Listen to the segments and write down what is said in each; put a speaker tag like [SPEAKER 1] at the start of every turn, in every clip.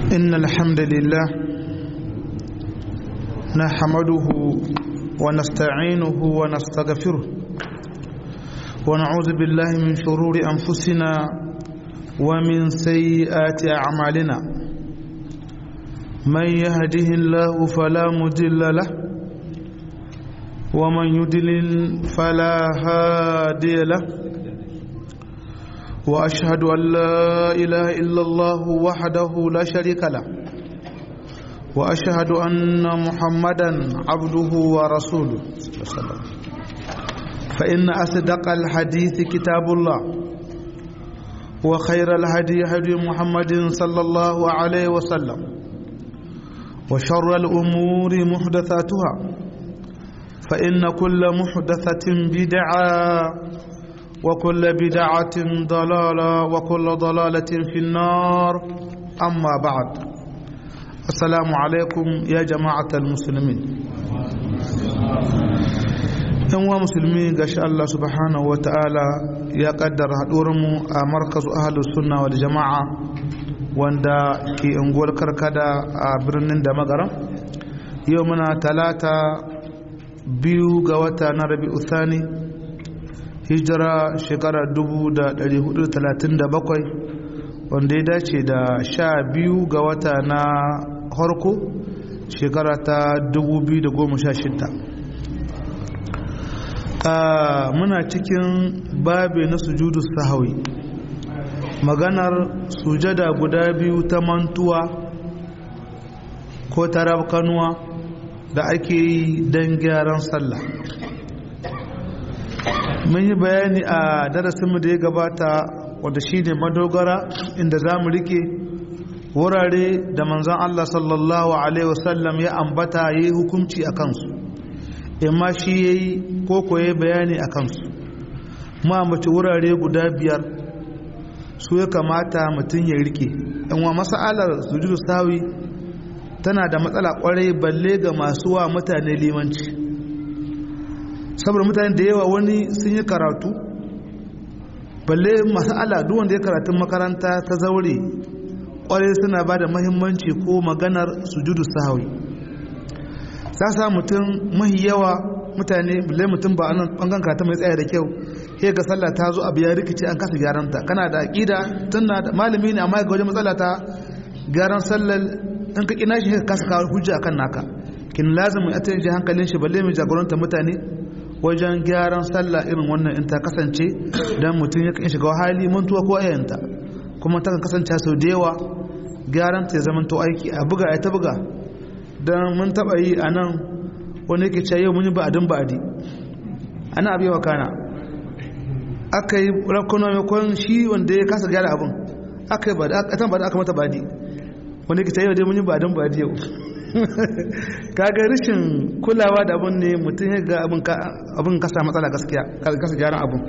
[SPEAKER 1] إن الحمد لله نحمده ونستعينه ونستغفره ونعوذ بالله من شرور أنفسنا ومن سيئات أعمالنا من يهده الله فلا مضل له ومن يضلل فلا هادي له وأشهد أن لا إله إلا الله وحده لا شريك له وأشهد أن محمدا عبده ورسوله فإن أصدق الحديث كتاب الله وخير الهدي هدي محمد صلى الله عليه وسلم وشر الأمور محدثاتها فإن كل محدثة بدعة وكل بدعة ضلالة وكل ضلالة في النار أما بعد السلام عليكم يا جماعة المسلمين يوم مسلمين قال الله سبحانه وتعالى يقدر هدورم مركز أهل السنة والجماعة واندا كي انقول كركدا برنين دمغرا يومنا 2 ga wata na Rabi'u Thani hijira shekara 1437 wanda ya dace da 12 ga wata na harko shekara ta 2016 muna cikin babe na sujudu sahawi maganar sujada guda biyu ta mantuwa ko tarabkanuwa da ake yi don gyaran sallah mun yi bayani a darasinmu da ya gabata wanda shi ne madogara inda za mu rike wurare da manzan Allah sallallahu Alaihi wasallam ya ambata ya yi hukunci a kansu imma shi ya yi koko ya bayani a kansu mu ambaci wurare guda 5 su ya kamata mutum ya rike yanwa mas'alar sujudu sawi tana da matsala kwarai balle ga masu wa mutane limanci saboda mutane da yawa wani sun yi karatu balle mas'ala duk wanda ya karatun makaranta ta zaure kwarai suna ba da mahimmanci ko maganar sujudu sahwi za sa mutum mahi yawa mutane balle mutum ba anan bangan karatu mai tsaya da kyau sai ga sallah ta zo abu ya rikice an kasa gyaran ta kana da aqida tunda malami ne amma ga wajen matsala ta gyaran sallar in ka kina shi ka kasa kawo hujja akan naka kin lazimin a tsaye hankalin shi balle mai jagoranta mutane wajen gyaran sallah irin wannan in ta kasance dan mutum ya kan shiga hali mantuwa ko ayanta kuma ta kan kasance sau da yawa gyaran ta ya zama to aiki a buga ai ta buga dan mun taba yi anan wani yake cewa yau mun yi ba'adin ba'adi ana abi wa kana akai rakuna mai kon shi wanda ya kasa gyara abun akai ba da aka mata ba'adi wani yake cewa yau dai mun yi ba'adin ba'adi yau kaga rashin kulawa da abun ne mutum ya ga abun kasa matsala gaskiya kasa gyaran abun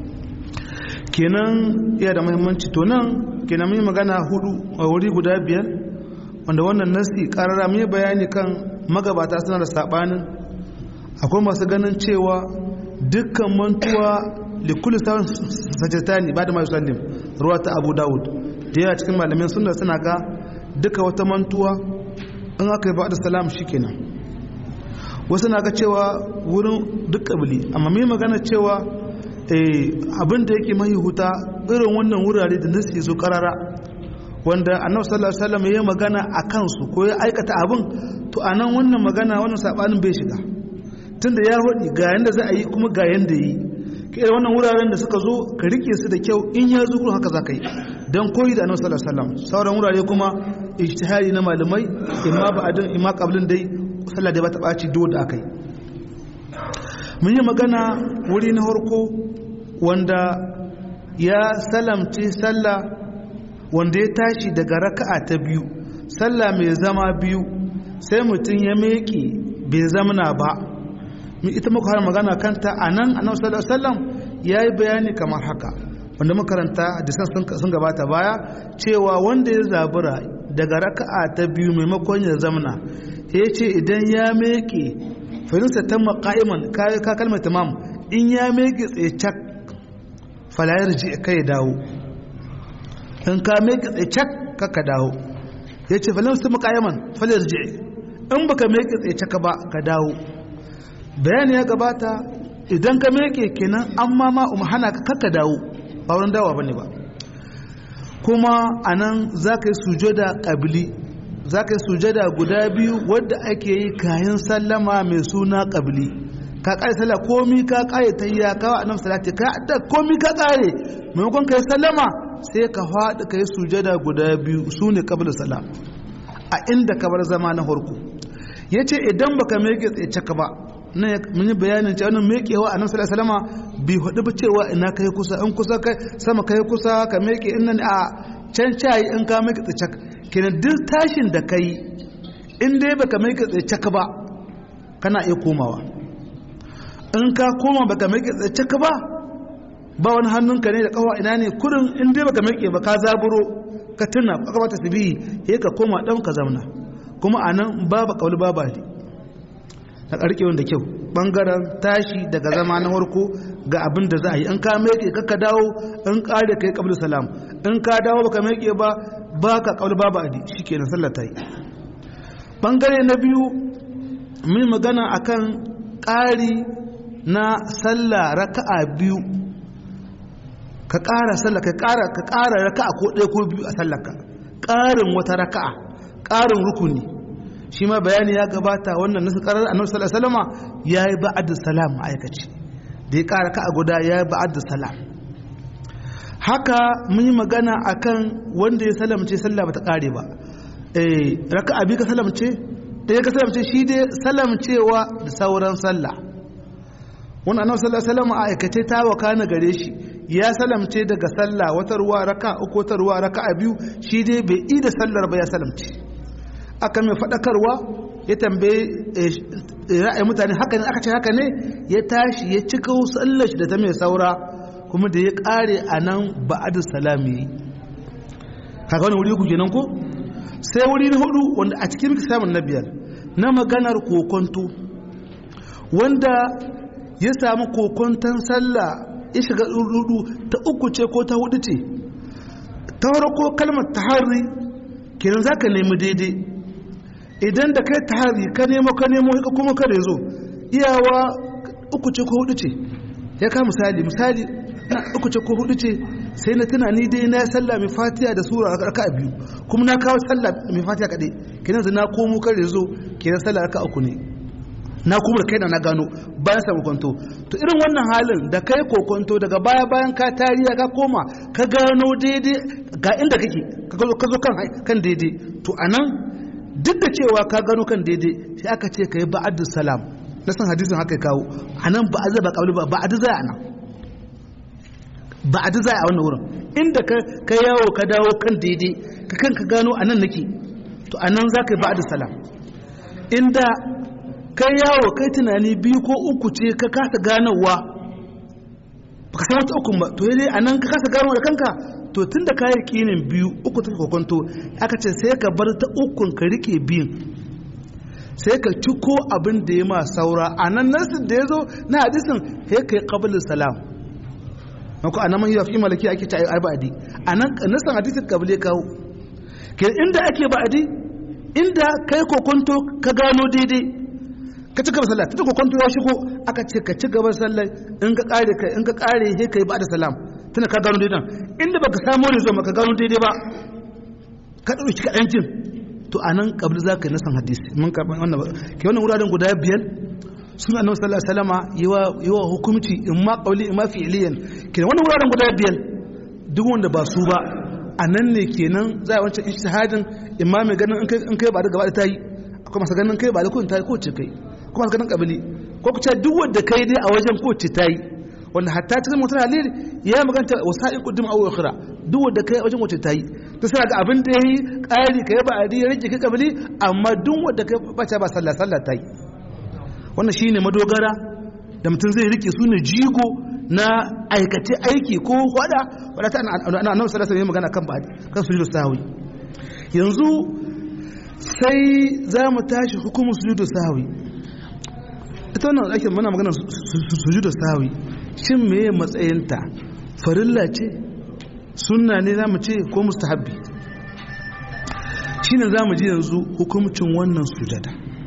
[SPEAKER 1] kenan iya da muhimmanci to nan kenan mun yi magana 4 a wuri guda 5 wanda wannan nasi karara mun yi bayani kan magabata suna da sabanin akwai masu ganin cewa dukkan mantuwa likulli sawun sajatani ba da mai sallim ruwa ta Abu Dawud da yawa cikin malamin sunna suna ga duka wata mantuwa in aka yi ba'da salam shikenan wasu na ga cewa wurin duk kabili amma mai magana cewa abin da yake mai huta irin wannan wurare da nasi zo karara wanda annabi sallallahu alaihi wasallam ya magana a kansu ko ya aikata abin to anan wannan magana wannan sabanin bai shiga tunda ya hodi ga yanda za a yi kuma ga yanda yi kai wannan wuraren da suka zo ka rike su da kyau in ya zo haka za ka yi dan koyi da annabi sallallahu alaihi wasallam sauran wurare kuma ijtihadi na malamai imma ba'adin imma qablin dai sallah dai ba ta baci do da akai mun yi magana wuri na harko wanda ya salamce sallah wanda ya tashi daga raka'a ta 2 sallah mai zama 2 sai mutum ya meki bai zamana ba ita muka har magana kanta anan annabi sallallahu alaihi wasallam yayi bayani kamar haka wanda makaranta hadisan sun gabata baya cewa wanda ya zabura daga raka'a ta 2 maimakon ya zamana yace idan ya meki farinsa tamma qa'iman ka kalmar tamam in ya meki tsaye cak fala yarji kai dawo in ka mai ka tsaye ka dawo yace falan su muqayyaman falarji in baka meke tsaye caka ba ka dawo bayani ya gabata idan ka meke kenan amma ma hana ka dawo ba wurin dawa bane ba kuma anan zaka yi sujada qabli zaka yi sujada guda biyu wanda ake yi kayan sallama mai suna qabli ka kare sallah komi ka kare tayya ka annabi salati ka da komi ka kare maimakon kai sallama sai ka faɗi kai sujada guda biyu sune qabla salam a inda ka bar zama na farko yace idan baka meke tsaye caka ba na mun yi bayanin cewa wannan mekewa annabi sallallahu alaihi wasallama bi hudu ba cewa ina kai kusa in kusa kai sama kai kusa ka meke innan a can cayi in ka meke tsaye caka kenan duk tashin da kai in dai baka meke tsaye caka ba kana iya komawa in ka koma baka meke tsaye caka ba wani hannunka ne da kawa ina ne kurin in dai baka meke ba ka zaburo ka tuna ka kamata su bi sai ka koma dan ka zauna kuma anan babu kauli babu hadi ka karke wanda kyau bangaren tashi daga zama na farko ga abin da za a yi in ka meke ka dawo in kare kai qablu salam in ka dawo baka meke ba baka kauli babu hadi shikenan sallar ta yi bangare na biyu mun magana akan ƙari na sallah raka'a biyu ka ƙara sallah ka ƙara raka'a ko ɗaya ko biyu a sallarka ƙarin wata raka'a ƙarin rukuni shi ma bayani ya gabata wannan nasu ƙarar annabi sallallahu alaihi wasallama yayi ba'da salam aikaci da ya ƙara raka'a guda yayi ba'da salam haka mun yi magana akan wanda ya salamce sallah bata ƙare ba raka'a biyu ka salamce ɗaya ka salamce shi dai salamcewa da sauran sallah wannan annabi sallallahu alaihi wasallama aikace ta wakana gare shi ya salamce daga sallah wata ruwa raka uku wata ruwa raka a biyu shi dai bai yi da sallar ba ya salamce aka mai faɗakarwa ya tambaye ra'ayin mutane haka ne aka ce haka ne ya tashi ya cika sallar shi da ta mai saura kuma da ya ƙare a nan ba'ad salami kaga wani wuri ku kenan ko sai wuri na hudu wanda a cikin samun na biyar na maganar kokonto wanda ya samu kokonton sallah ya shiga rudu ta uku ce ko ta hudu ce ta farko kalmar tahari kenan zaka nemi daidai idan da kai tahari ka nemo kuma kada yazo iyawa uku ce ko hudu ce ya ka misali na uku ce ko hudu ce sai na tunani dai na sallah mai fatiha da sura raka'a biyu kuma na kawo sallah mai fatiha kadai kenan na komo kada yazo kenan sallah raka'a uku ne na kuma da kaina na gano bayan samu kwanto to irin wannan halin da kai kokonto daga baya bayan ka tariya ka koma ka gano daidai ga inda kake ka zo kan daidai to anan duk da cewa ka gano kan daidai sai aka ce kai ba'adus salam na san hadisin haka kawo anan ba azaba kauli ba ba'adu zai anan ba'adu zai a wannan wurin inda ka yawo ka dawo kan daidai ka gano anan nake to anan za ka yi ba'adus salam inda kai yawo kai tunani biyu ko uku ce ka kasa ganowa ba ka samu ta ukun ba to yi a nan ka kasa ganowa da kanka to tun da kayi kinin biyu uku ta kokonto aka ce sai ka bar ta ukun ka rike biyun sai ka ciko abin da ya ma saura a nan nasu da ya zo na hadisin sai ka yi ƙabilin salam mako a nan man yi fi malaki ake ta ai ba'adi a nan nasan hadisin ƙabile kawo ke inda ake ba'adi inda kai kokonto ka gano daidai ka ci gaba sallah ta kokonto ya shigo aka ce ka ci gaba sallah in ka kare he kai ba da salam tana ka gano daidai inda baka samu ne zo maka gano daidai ba ka dauki kadan jin to anan kabli zaka yi nasan hadisi mun karban wannan ke wannan wuraren guda biyar sun annabi sallallahu alaihi wasallama yawa hukunci in ma qawli in ma fi'liyan kenan wannan wuraren guda biyar duk wanda ba su ba anan ne kenan za a wancan ijtihadin imami ganin in kai ba da gaba da tayi akwai masu ganin kai ba da kun tayi ko ce kai kuma ganin kabili ko ku ce duk wanda kai dai a wajen ko ce tayi wanda hatta cikin mutum halil ya maganta wasa'i qudum aw akhira duk wanda kai a wajen wace tayi to sai ga abin da yayi ƙari kai ba adi ya rike kai kabili amma duk wanda kai ba ta ba sallah tayi wannan shine madogara da mutum zai rike sunan jigo na aikace aiki ko wada ta annabi sallallahu alaihi wasallam magana kan ba kan sujudu sahwi yanzu sai za mu tashi hukumin sujudu sahwi ita wannan ake mana magana sujudu sahwi shin meye matsayinta farilla ce sunna ne zamu ce ko mustahabbi shine zamu ji yanzu hukuncin wannan sujada.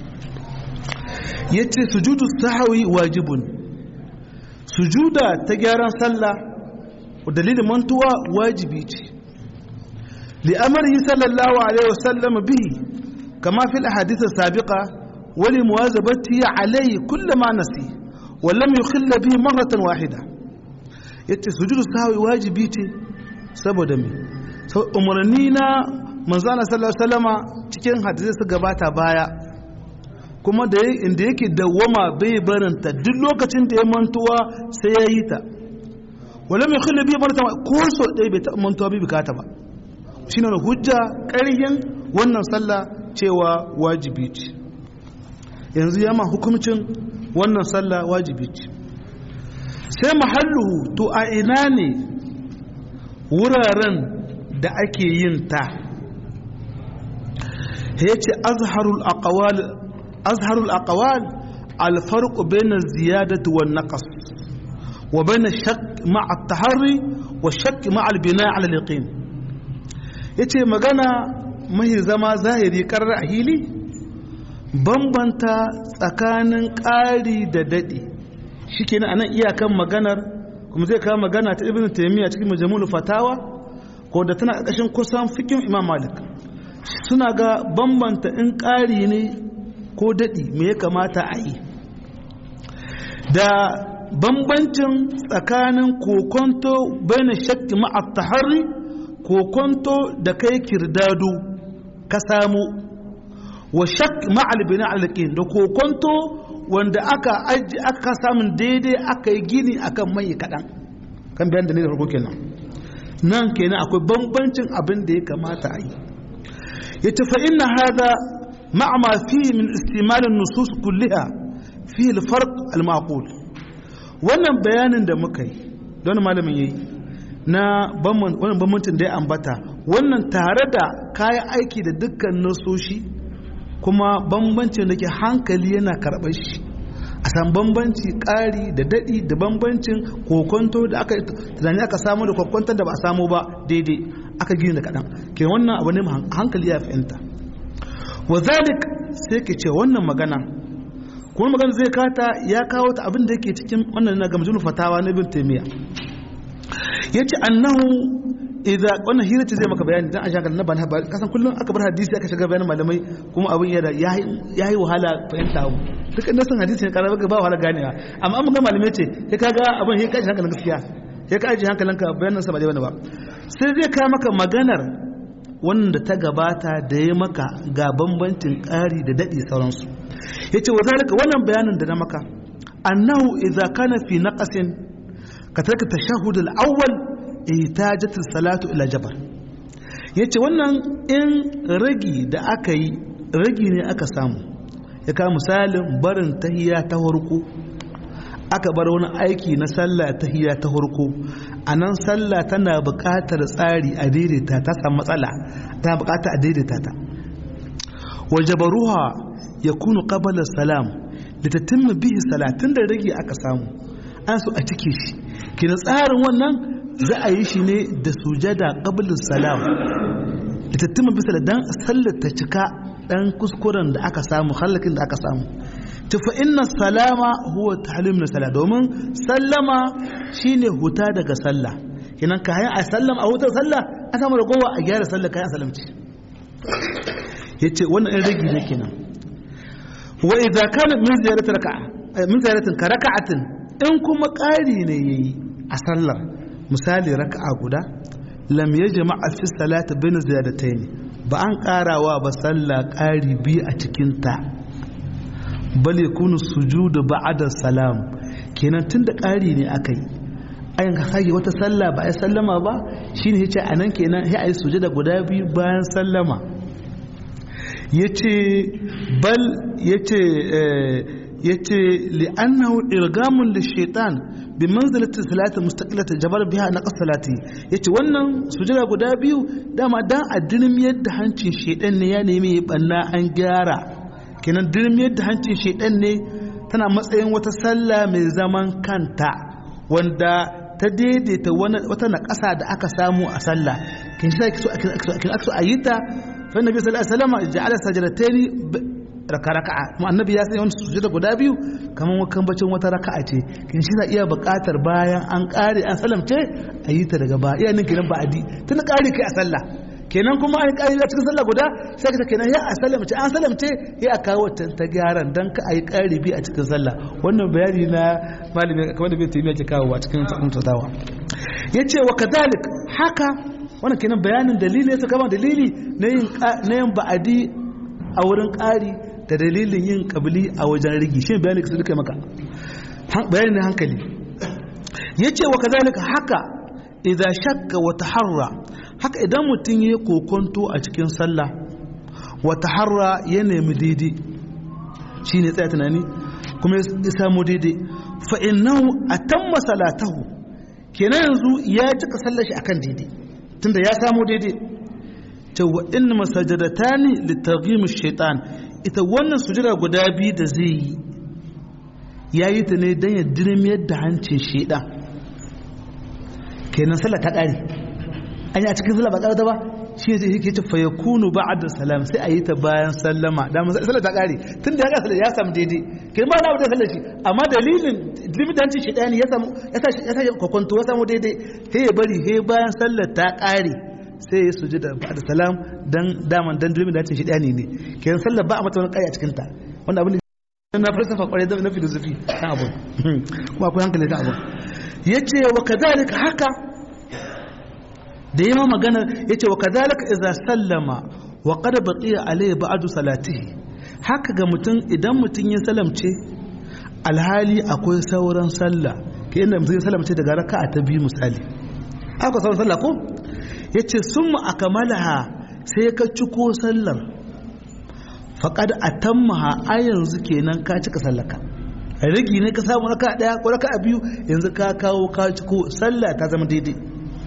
[SPEAKER 1] Yace sujudu sahwi wajibun, sujuda ta gyaran sallah dalilin mantuwa wajibi ce, li amrihi sallallahu alaihi wasallam bihi kama fil ahadith as-sabiqa wa li muwazabati alayhi kullama nasi wa lam yukhill bihi marratan wahida. Yace sujudu sahwi wajibi ce saboda me, umarni na manzo Allah sallallahu alaihi wasallama cikin hadisi su gabata baya, kuma da inda yake dawwama bai barinta duk lokacin da ya mantuwa sai ya yi ta, wala mai khulli bi marta ko so dai bai ta mantuwa bai bukata ba. Shine hujja ƙarhin wannan sallah cewa wajibi ce. Yanzu yama hukuncin wannan sallah wajibi ce. Sai mahalluhu, to a ina ne wuraren da ake yin ta? yace azharul aqwal al-farq bayna az-ziyadati wan-naqs wa bayna ash-shakk ma'a at-tahari wa ash-shakk ma'a al-bina' 'ala al-yaqin. Yace magana mai zama zahiri karar ahili bambanta tsakanin ƙari da dadi shikenan anan iyakan maganar, kuma zai kawo magana ta Ibn Taymiyyah cikin Majmu'ul Fatawa ko da tana ƙarƙashin kusan fikin Imam Malik. Suna ga bambanta in ƙari ne ko daɗi me ya kamata a yi, da bambancin tsakanin kokonto bayan shakki ma'a tahari, kokonto da kai kirdado ka samu, wa shakki ma'al bina alqin, da kokonto wanda aka samun daidai aka yi gini akan mai kaɗan, kan bayan da ne da farko kenan. Nan kenan akwai bambancin abin da ya kamata a yi. yace fa inna hada ma'a ma fihi min istimal an-nusus kullaha fihi al-farq al-ma'qul. Wannan bayanin da muka yi don malamin yayi na wannan bambancin da ya ambata, wannan tare da kayan aiki da dukkan nasoshi, kuma bambancin da ke hankali yana karɓar shi, a san bambanci ƙari da daɗi da bambancin kokonto da aka tunani aka samu da kokonto da ba a samu ba daidai aka gini da kaɗan. Ke wannan abu ne hankali ya fahimta. Wa zalik sai ke ce wannan magana, kuma magana zai kata ya kawo ta abin da yake cikin wannan na gamjin fatawa na Ibn Taymiyyah. Yace annahu idza wannan hira ce zai maka bayani dan a shakal na ban ba kasan kullun aka bar hadisi aka shiga bayanin malamai, kuma abin yayi wahala fahimta abu. Duk inda san hadisi ne karaba ba wahala ganewa, amma mun ga malamai ce sai kaga abin sai ka ji hankalin gaskiya, sai ka ji hankalinka bayanan sa ba dai wani ba. Sai zai kawo maka maganar wanda ta gabata da ya maka ga bambancin ƙari da daɗi sauransu. Yace wa zalika wannan bayanin da na maka annahu idza kana fi naqasin ka tarka tashahhud al-awwal ihtajat as-salatu ila jabar. Yace wannan in ragi da aka yi ragi ne aka samu, ya kawo misalin barin tahiyya ta farko, aka bar wani aiki na sallah tahiyya ta farko, anan sallah tana buƙatar tsari a daidaita ta samu matsala, tana buƙatar a daidaita ta. Wajabaruha yakunu qabla salam litatimma bihi salatin da rage aka samu an so a cike shi, kina tsarin wannan za a yi shi ne da sujada qabla salam litatimma bihi dan sallar ta cika dan kuskuren da aka samu, halakin da aka samu. Fa inna salama huwa tahlim na sala, domin sallama shine huta daga sallah, kinan kayan a sallama a hutar sallah a samu ragowa a gyara sallah kayan salamci. Yace wannan in ragi ne kenan. Wa idza kana min ziyarati raka'a min ziyaratin ka raka'atin, in kuma ƙari ne yayi a sallar, misali raka'a guda, lam yajma' fi salati bain ziyadatayn, ba an ƙarawa ba sallah ƙari biyu a cikin ta, bal yakunu sujudu ba'da salam. Kenan tunda ƙari ne akai, ayin ka sake wata sallah ba ai sallama ba, shine yace anan kenan sai ai sujuda guda biyu bayan sallama. Yace bal yace li'annahu irgamun lishaitan bi manzilati salati mustaqilati jabar biha naqas salati. Yace wannan sujuda guda biyu dama dan addinin yadda hancin shaitan ne ya nemi banna an gyara, kenan dirin yadda hancin shaitan ne tana matsayin wata sallah mai zaman kanta wanda ta daidaita wata naƙasa da aka samu a sallah, kin sai aka so a yi ta fa annabi sallallahu alaihi wasallam ja'ala sajdatayn raka'a kuma annabi ya sanya wannan sujada guda biyu kaman wakan bacin wata raka'a ce kin shi iya buƙatar bayan an ƙare an salamce a yi ta daga ba iya nan kenan ba'adi tun ƙare kai a sallah kenan kuma an ƙare a cikin sallah guda sai ka kenan ya a salamce an salamce ya a kawo ta gyaran dan ka ayi ƙare bi a cikin sallah wannan bayani na malami kamar da bai tayi yake kawo a cikin tsawa yace wa kadalik haka wannan kenan bayanin dalili ya saka dalili na yin ba'adi a wurin ƙari da dalilin yin ƙabili a wajen rigi shi bayanin ka suka maka bayanin hankali yace wa kadalika haka idan shakka wa taharra haka idan mutum ya kokonto a cikin sallah wa taharra ya nemi daidai shine tsaya tunani kuma ya samu daidai fa innahu atamma salatahu kenan yanzu ya cika sallar shi akan daidai tunda ya samu daidai to wa inna masajadatani litaghim ash-shaytan ita wannan sujada guda biyu da zai yi yayi ta ne dan ya dirmiyar da hancin shaytan kenan sallah ta kare an yi a cikin sallah ba karata ba shi ne yake ce fa yakunu ba'da salam sai a yi ta bayan sallama da sallah ta kare tunda ya ga sallah ya samu daidai kenan ba na da sallah shi amma dalilin limidancin shaytani ya samu ya sa kokonto ya samu daidai sai ya bari sai bayan sallah ta kare sai ya sujada ba'da salam dan daman dan limidancin shaytani ne kenan sallah ba a mata wani kai a cikin ta wannan abin na falsafa kwarai da na filosofi kan abu kuma akwai hankali kan abu yace wa kadhalika haka da yi magana ya ce wa kazalika iza sallama wa qad baqiya alayhi ba'du salatihi haka ga mutum idan mutum ya salamce alhali akwai sauran sallah ke inda mutum ya salamce daga raka'a ta biyu misali akwai sauran sallah ko yace summa akmalaha sai ka ciko sallar faqad atammaha a yanzu kenan ka cika sallaka rigi ne ka samu raka'a daya ko raka'a biyu yanzu ka kawo ka ciko sallah ta zama daidai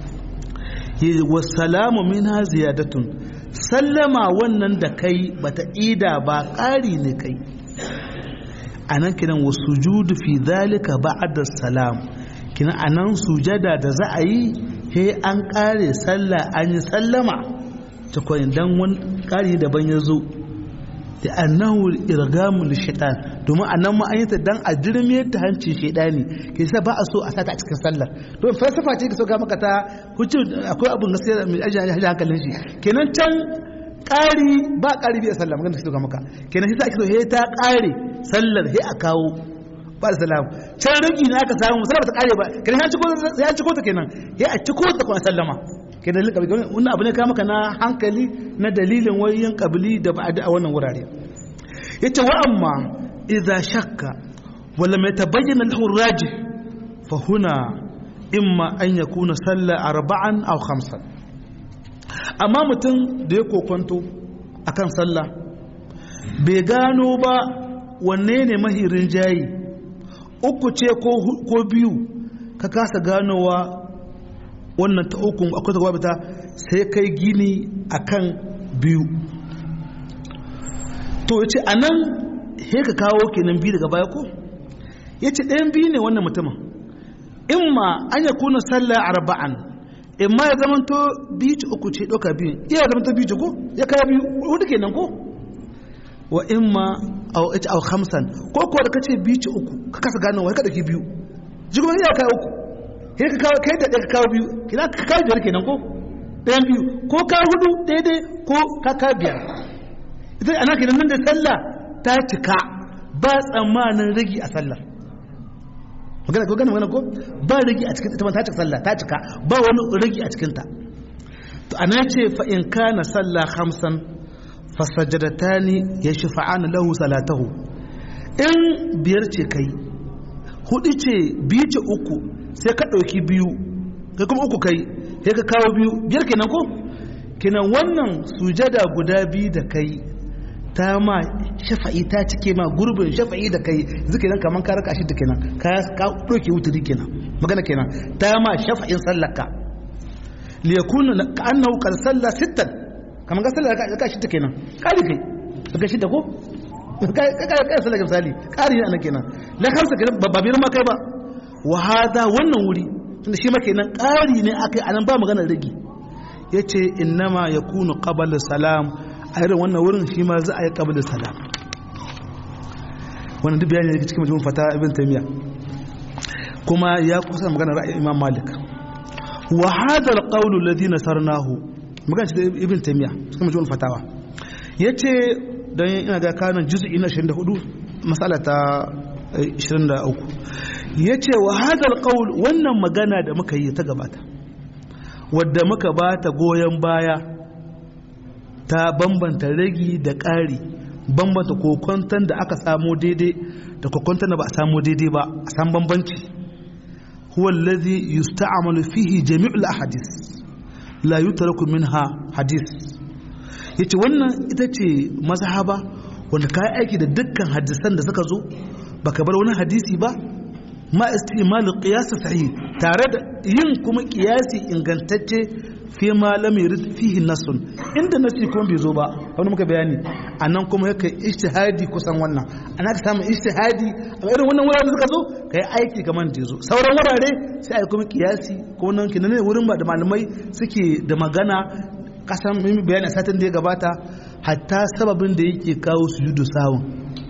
[SPEAKER 1] wasalamu minha ziyadatun sallama wannan da kai bata ida ba ƙari ne kai anan kinan wasujudu fi zalika ba'da salam kinan anan sujada da za a yi he an ƙare sallah an yi sallama ta koyin dan wani ƙari daban ya zo da annahu irgamu lishaitan domin annan ma an yi ta dan a jirmiyar ta hancin shaidani ke sa ba a so a sata a cikin sallar don falsafa ce ka so ga maka ta hucin akwai abin gaskiya mai ajiyar hankalin shi kenan can ƙari ba ƙari biya sallah magana shi so ga maka kenan shi sa ake so he ta ƙare sallar he a kawo ba da salam can rigi na aka samu sallar ta ƙare ba kenan ya ciko ta kenan he a ciko ta kuma sallama kenan dalilin kabili wannan abu ne ka maka na hankali na dalilin wayoyin kabili da ba'adi a wannan wurare yace wa amma idza shakka wala ma tabayyana lahu rajih fa huna imma an yakuna salla arba'an aw khamsan amma mutum da ya kokonto akan sallah bai gano ba wanne ne mahirin jayi uku ce ko biyu ka kasa ganowa wannan ta uku akwai ta gwabata sai kai gini akan biyu to yace anan he ka kawo kenan biyu daga baya ko yace ɗayan biyu ne wannan mutumin imma an ya kuna sallah arba'an imma ya zama to biyu uku ce doka biyu iya zama to biyu ko ya kawo biyu hudu kenan ko wa imma aw khamsan ko ko da kace biyu uku ka kasa gano wai ka dauki biyu jigo ya kawo uku kai ka kawo kai da ka kawo biyu kina ka kawo biyar kenan ko ɗayan biyu ko ka hudu daidai ko ka kawo biyar ita ana kenan nan da sallah ta cika ba tsammanin rigi a sallar magana ko ba rigi a cikin ita ma ta cika sallah ta cika ba wani rigi a cikin ta to ana ce fa in kana sallah khamsan fasajadatani yashfa'an lahu salatahu in biyar ce kai hudu ce biyu ce uku sai ka ɗauki biyu kai kuma uku kai sai ka kawo biyu biyar kenan ko kenan wannan sujada guda biyu da kai ta ma shafa'i ta cike ma gurbin shafa'i da kai yanzu kenan kaman ka raka shi da kenan ka ɗauke wuturi kenan magana kenan ta ma shafa'in sallaka li yakuna ka annahu qad salla sittan kaman ka salla raka shi da kenan kari kai daga shi da ko kai salla misali kari ne anan kenan la kamsa kenan ba biyar ma kai ba wa hada wannan wuri tunda shi ma kenan ƙari ne akai anan ba maganar rigi yace innama yakunu qabala salam a irin wannan wurin shi ma za a yi qabla salam. wannan duk bayani ne cikin majmu'ul fatawa ibn taymiya kuma ya kusa magana ra'ayin imam malik. wa hadha al-qawl alladhi nasarnahu magana cikin ibn taymiya cikin majmu'ul fatawa yace dan ina ga kanan juz'i na 24 mas'ala ta 23 yace wa hadha al-qawl wannan magana da muka yi ta gabata wadda muka bata goyen baya ta bambanta ragi da ƙari bambanta kokonton da aka samu daidai da kokonton da ba a samu daidai ba a san bambanci huwa allazi yusta'malu fihi jami'ul ahadith la yutraku minha hadith yace wannan ita ce mazhaba wanda kai aiki da dukkan hadisan da suka zo baka bar wani hadisi ba ma istimal qiyas sahih tare da yin kuma qiyasi ingantacce fi ma lam yurid fihi nasun inda nasi kuma bai zo ba wani muka bayani anan kuma yake ijtihadi kusan wannan ana ka samu ijtihadi a irin wannan wurare da suka zo kai aiki kaman da zo sauran wurare sai ai kuma qiyasi ko nan kinan ne wurin ba da malamai suke da magana kasan mun bayani a satin da ya gabata hatta sababin da yake kawo sujudu sawun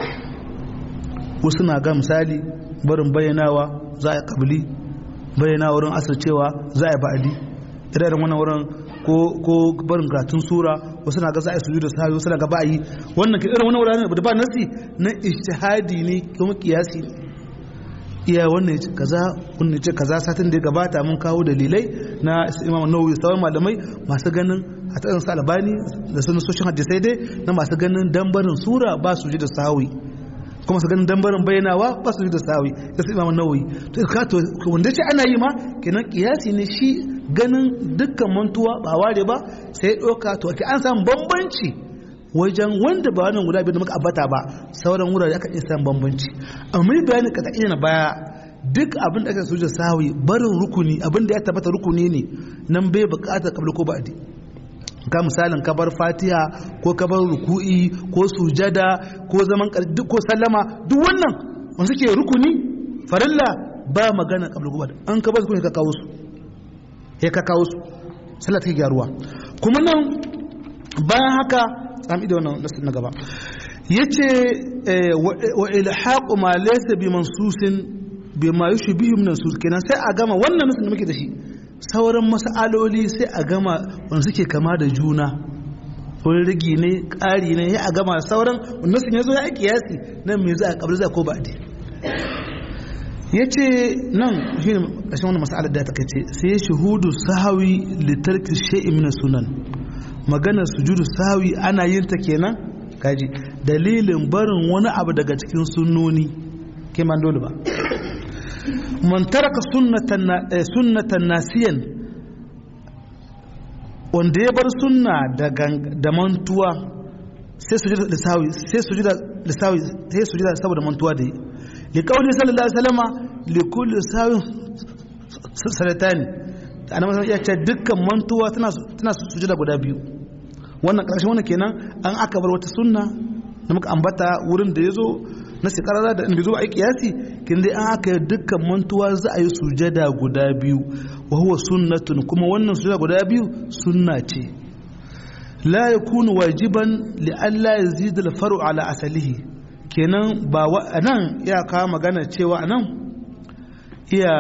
[SPEAKER 1] wasu na ga misali barin bayyanawa za a kabili bayyana wurin asircewa za a ba'adi irin wannan wurin ko barin gatun sura wasu na ga za a sujudu sahwi wasu na ga ba'ayi wannan irin wannan wurin da ba nasi na ijtihadi ne kuma qiyasi ne iya wannan yace kaza wannan yace kaza satin da ya gabata mun kawo dalilai na Imam Nawawi sauran malamai masu ganin a tsarin sa Albani da sunan soshin hadisai dai na masu ganin dambarin sura ba sujudu sahwi kuma su ganin dambarin bayyanawa ba su da sawi da su Imam Nawawi to ka to wanda ce ana yi ma kenan kiyasi ne shi ganin dukkan mantuwa ba ware ba sai doka to ake an samu bambanci wajen wanda ba wannan guda biyu da muka ambata ba sauran wurare aka iya samu bambanci amma yi bayani ka ta ina baya duk abin da aka so da sawi barin rukuni abin da ya tabbata rukuni ne nan bai bukatar kabla ko ba'di ka misalin kabar fatiha ko kabar ruku'i ko sujada ko zaman duk ko sallama duk wannan wanda suke rukuni farilla ba magana kabla gubad an kabar su ka kawo su ka kawo su sallah take gyaruwa kuma nan bayan haka tsami da wannan nasu na gaba yace wa ilhaqu ma laysa bi mansusin bima yushbihu min nusus kenan sai a gama wannan nasu da muke da shi sauran mas'aloli sai a gama wanda suke kama da juna wani rigi ne ƙari ne ya a gama sauran wanda sun yazo ya kiyasi nan me za a kabri za ko ba'di yace nan shine kashin wannan mas'alar da ta kace sai shuhudu sahwi li tarki shay'in min sunan magana sujudu sahwi ana yin ta kenan kaji dalilin barin wani abu daga cikin sunnoni ke man dole ba man taraka sunnatan nasiyan wanda ya bar sunna da mantuwa sai sujuda lisawi sai sujuda saboda mantuwa da yi li qawli sallallahu alaihi wasallama li kulli sawi salatani annabi ya ce dukkan mantuwa tana sujuda guda biyu wannan karshen wannan kenan an aka bar wata sunna da muka ambata wurin da yazo na shekarara da inda zo a kiyasi kin dai an aka yi dukkan mantuwa za a yi sujada guda biyu wa huwa sunnatun kuma wannan sujada guda biyu sunna ce la yakunu wajiban li alla yazid al faru ala asalihi kenan ba anan ya kawo magana cewa anan iya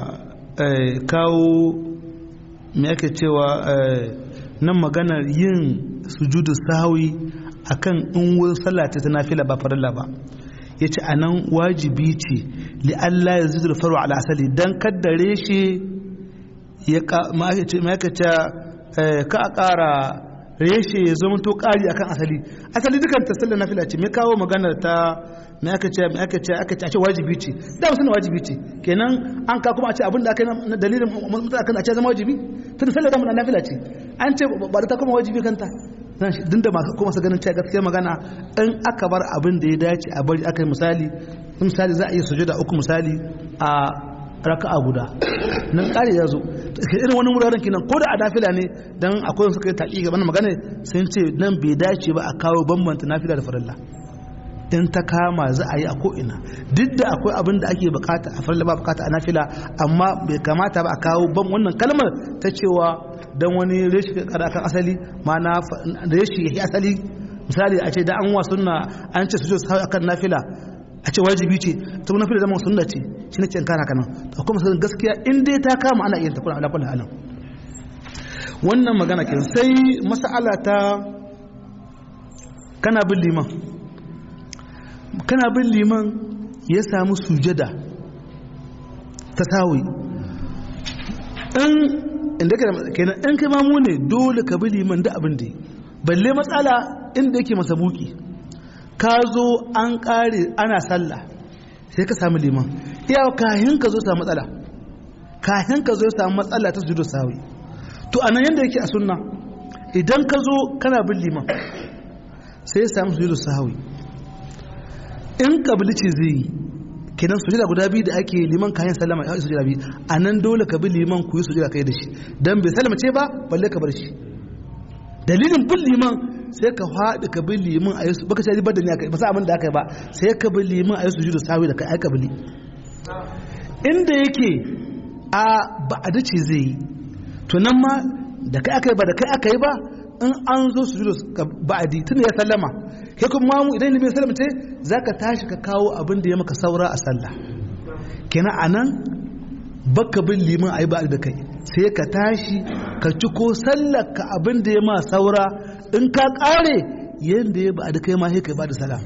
[SPEAKER 1] kawo me yake cewa nan maganar yin sujudu sahwi akan in wurin sallah ta nafila ba farilla ba ya ce a nan wajibi ce li'alla ya zuzu faru ala asali don kaddare shi ya ma'aikaca ka a ƙara reshe ya zama to ƙari akan asali dukan ta sallar nafila ce mai kawo maganar ta aka ce wajibi ce da wasu na wajibi ce kenan an ka kuma a ce abinda aka yi na dalilin mutu akan a ce zama wajibi tun sallar da nafila ce an ce ba da ta kuma wajibi kanta din da masu kuma su ganin cewa gaskiya magana in aka bar abin da ya dace a bari aka yi misali za a yi sujada uku misali a raka'a guda nan kare ya zo irin wani wuraren kinan ko da a nafila ne dan akwai suka yi taƙi gaban magana sun ce nan bai dace ba a kawo bambanta nafila da farilla in ta kama za a yi a ko'ina duk da akwai abin da ake bukata a farilla ba bukata a nafila amma bai kamata ba a kawo wannan kalmar ta cewa dan wani reshi kada kan asali ma'ana reshi yake asali misali a ce da an wa sunna an ce sujud sahwi akan nafila a ce wajibi ce to nafila zaman sunna ce shi ne kana kana to kuma sai gaskiya in dai ta kama ana iya ta kula ala kullu halin wannan magana kin sai mas'ala ta kana bin liman ya samu sujada ta sawi kenan in kai mamu ne dole ka bi liman da abin da balle matsala inda yake masa buki ka zo an kare ana sallah sai ka samu liman iya kahin ka zo samu matsala ta sujudu sawi to anan yanda yake a sunna idan ka zo kana bin liman sai ya samu sujudu sawi in kabili ce zai yi kenan sujada guda biyu da ake liman kayan sallama ya sujada biyu anan dole ka bi liman ku yi sujada kai da shi dan bai sallama ce ba balle ka bar shi dalilin bin liman sai ka faɗi ka bi liman a yasu baka ce ba da ni aka ba sa abin da aka yi ba sai ka bi liman a yasu sujudu sawi da kai aka bili inda yake a ba a dace zai yi to nan ma da kai aka yi ba da kai aka yi ba in an zo sujudu ba'adi tun ya sallama kai kuma mamu idan liman sallama ce zaka tashi ka kawo abin da ya maka saura a sallah kenan anan baka bin liman ayi ba'adi da kai sai ka tashi ka ci ko sallar ka abin da ya ma saura in ka kare yanda ya ba'adi kai ma sai kai ba'adi sallah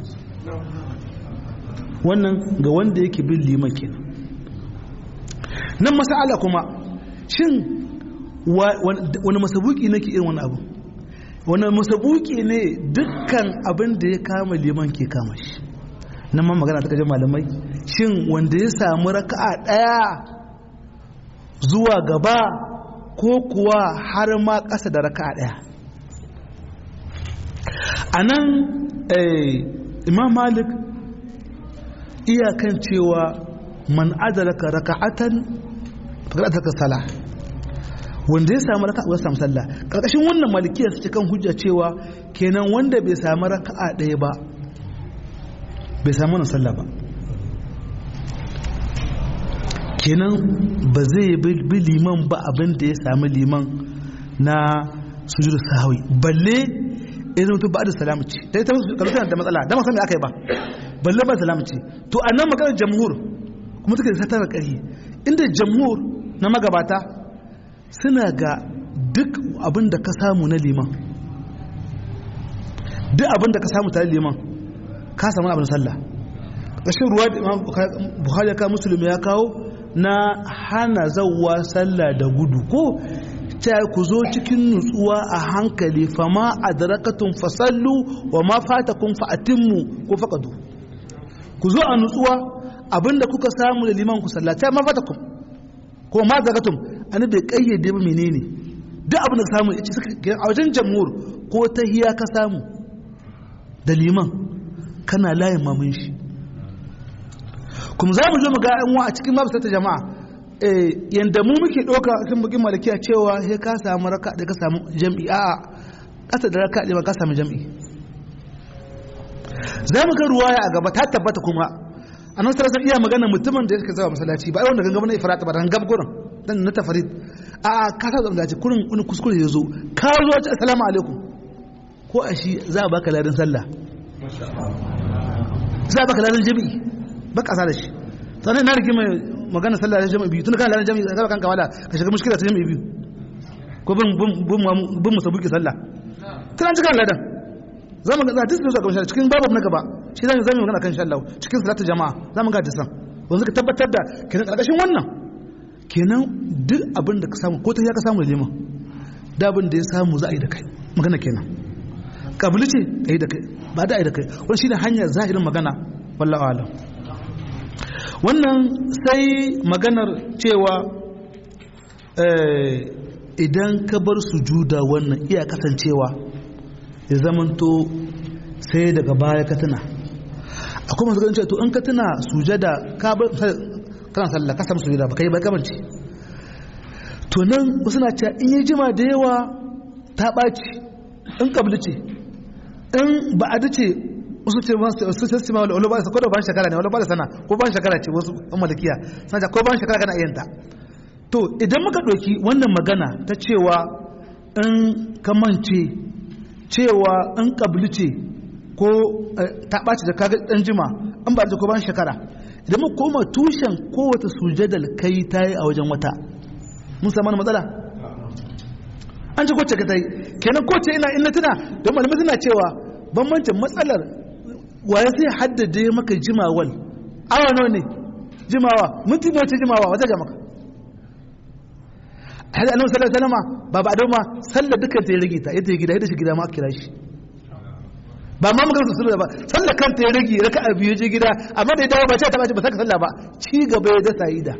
[SPEAKER 1] wannan ga wanda yake bin liman kenan nan masala kuma shin wani masabuki nake irin wani abu wani masabuki ne dukkan abin da ya kama liman ke kama shi nan ma magana ta kaje malamai shin wanda ya samu raka'a daya zuwa gaba ko kuwa har ma ƙasa da raka'a daya anan imam malik iyakan cewa man adraka raka'atan faqad adraka salah wanda ya samu raka'a ya samu sallah karkashin wannan malikiyar su kan hujja cewa kenan wanda bai samu raka'a ɗaya ba bai samu wannan sallah ba kenan ba zai bi liman ba abin da ya samu liman na sujudu sahwi balle idan mutum ba da salamu ce dai ta karkashin da matsala da masan me aka yi ba balle ba salamu ce to anan maganar jamhur kuma take da satara ƙarfi inda jamhur na magabata suna ga duk abin da ka samu na liman duk abin da ka samu tare liman ka samu abin sallah ƙashin ruwa da imam buhari ya kawo musulmi ya kawo na hana zauwa sallah da gudu ko ta ku zo cikin nutsuwa a hankali fama adrakatun fasallu wa ma fatakum fa'atimmu ko faqadu ku zo a nutsuwa abinda kuka samu da liman ku sallata ma fatakum ko ma adrakatun an bai kayyade ba menene duk abin da ka samu a wajen jamhur ko tahiya ka samu da liman kana layin mamun shi kuma za mu zo mu ga yan wa a cikin mabsata jama'a yanda mu muke ɗauka kan bugin malikiya cewa sai ka samu raka da ka samu jam'i a ƙasa da raka da ka samu jam'i za mu ga ruwaya a gaba ta tabbata kuma annabi sallallahu alaihi iya magana mutumin da yake zuwa masallaci ba ai wanda gangama na ifrata ba gangam gurin dan na tafarid a ka ta zama dace kurin wani kuskure ya zo ka zo ce assalamu alaikum ko a shi za a baka ladan sallah za a baka ladan jami'i baka sa da shi sannan na rigi mai magana sallah da jami'i biyu tun kana ladan jami'i ka kanka wala ka shiga mushkila ta jami'i biyu ko bin musabuki sallah tun cikin ladan zamu ga hadisi da suka cikin babu na gaba shi zan yi magana kan insha Allah cikin salatu jama'a zamu ga hadisan wanda ka tabbatar da kenan karkashin wannan kenan duk abin da ka samu ko ta ya ka samu da liman da abin da ya samu za a yi da kai magana kenan kabili ce a yi da kai ba da a yi da kai wani shi ne hanyar zahirin magana wallahu alam wannan sai maganar cewa idan ka bar sujuda wannan iya kasancewa ya zamanto sai daga baya ka tuna akwai masu ganin cewa to in ka tuna sujada ka bar kana sallah ka samu sujada ba kai ba kamanci to nan wasu na cewa in yi jima da yawa ta ɓaci in kabli ce in ba a dace wasu ce wasu ce ma wala ba sa ko da ban shekara ne wala ba da sana ko ban shekara ce wasu malikiya sana ko ban shekara kana yin ta to idan muka doki wannan magana ta cewa in kamance cewa in kabli ce ko ta ɓaci da kaga ɗan jima an ba da ko ban shekara idan mu koma tushen kowace sujadal kai ta yi a wajen wata mun samu matsala an ci kowace ka ta yi kenan kowace ina tuna don malamai suna cewa bambancin matsalar waye sai haddade maka jimawal awa nawa ne jimawa minti nawa ce jimawa wata ga maka hada annabi sallallahu alaihi wasallam ba dauma sallar dukkan ta rage ta yadda gida shi gida ma kira shi ba ma magana sallar ba sallar kanta ya rage raka'a biyu je gida amma da dawo ba ta ba saka sallah ba ci gaba ya da sa'ida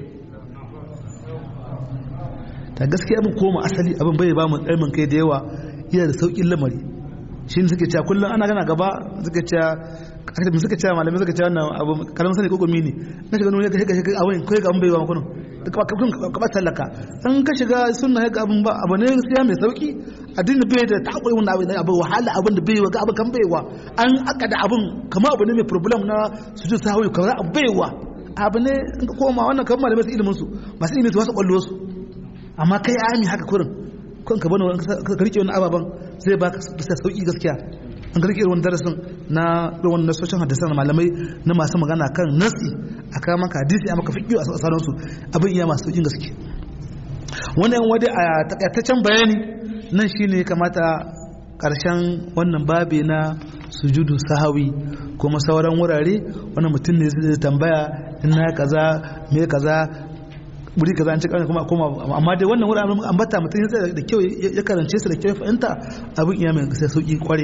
[SPEAKER 1] ta gaskiya abin koma asali abin bai ba mu tsarmin kai da yawa yana da saukin lamari shi ne suke cewa kullum ana gana gaba suke cewa malamai suke cewa wannan abu karamin sani kokomi ne na shiga nuna ka shiga abin kai ga abin bai wa makonin ka ba tallaka an ka shiga sunna ga abin ba abu ne siya mai sauki addini bai da takuri wannan abu wahala abin da bai wa ga abin kan bai wa an aka da abin kama abu ne mai problem na sujud sahwi kamar abu bai wa abu ne in ka koma wannan kamar malamai su ilimin su masu ilimin su wasu kwallo su amma kai ami haka kurin kun ka bani ka rike wani ababan zai baka bisa sauki gaskiya an ga rike wani darasin na wannan nasoshin hadisan malamai na masu magana kan nasi aka maka hadisi a maka fiqh a sauran su abin iya masu saukin gaske wannan wadi a takaitaccen bayani nan shine kamata karshen wannan babi na sujudu sahawi kuma sauran wurare wannan mutum ne zai tambaya ina kaza me kaza buri kaza an ci kuma amma dai wannan wuraren ambata mutum ya da kyau ya karance su da kyau fahimta abin iya mai sai sauki kware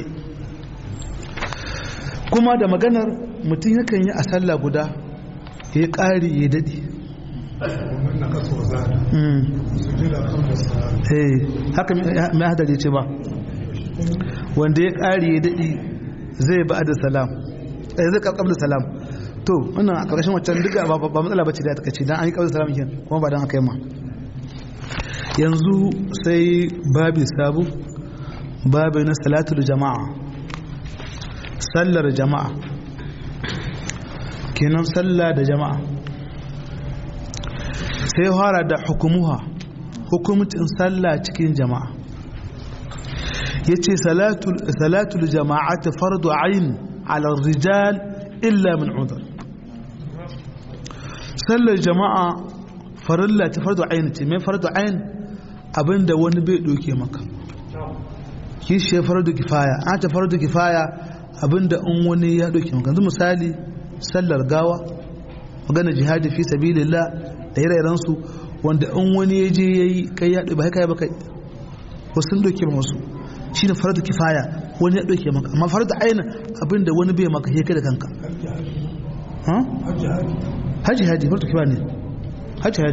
[SPEAKER 1] kuma da maganar mutum yakan yi a sallah guda ya ƙari ya daɗi haka mai hadari ce ba wanda ya ƙari ya daɗi zai ba da salam zai ƙarƙar da salam to wannan a ƙarshen waccan duka ba matsala bace da take ce dan an yi ƙarƙar salam kin kuma ba dan aka yi ma yanzu sai babi sabu babi na salatul jama'a sallar jama'a kenan sallah da jama'a sai fara da hukumcin sallah cikin jama'a yace salatul jama'ati fardu ayn ala rijal illa min udhr sallar jama'a farilla ta fardu ayn ce mai fardu ayn abinda wani bai doke maka kishi fardu kifaya an ta fardu kifaya abinda in wani ya doke maka yanzu misali sallar gawa magana jihadi fi sabilillah da ire-iren su wanda in wani ya je yayi kai ya ba kai ba kai wasu sun doke maka wasu shine fardu kifaya wani ya doke maka amma fardu ayn abinda wani bai maka sai kai da kanka ha haji fardu kifaya ne haji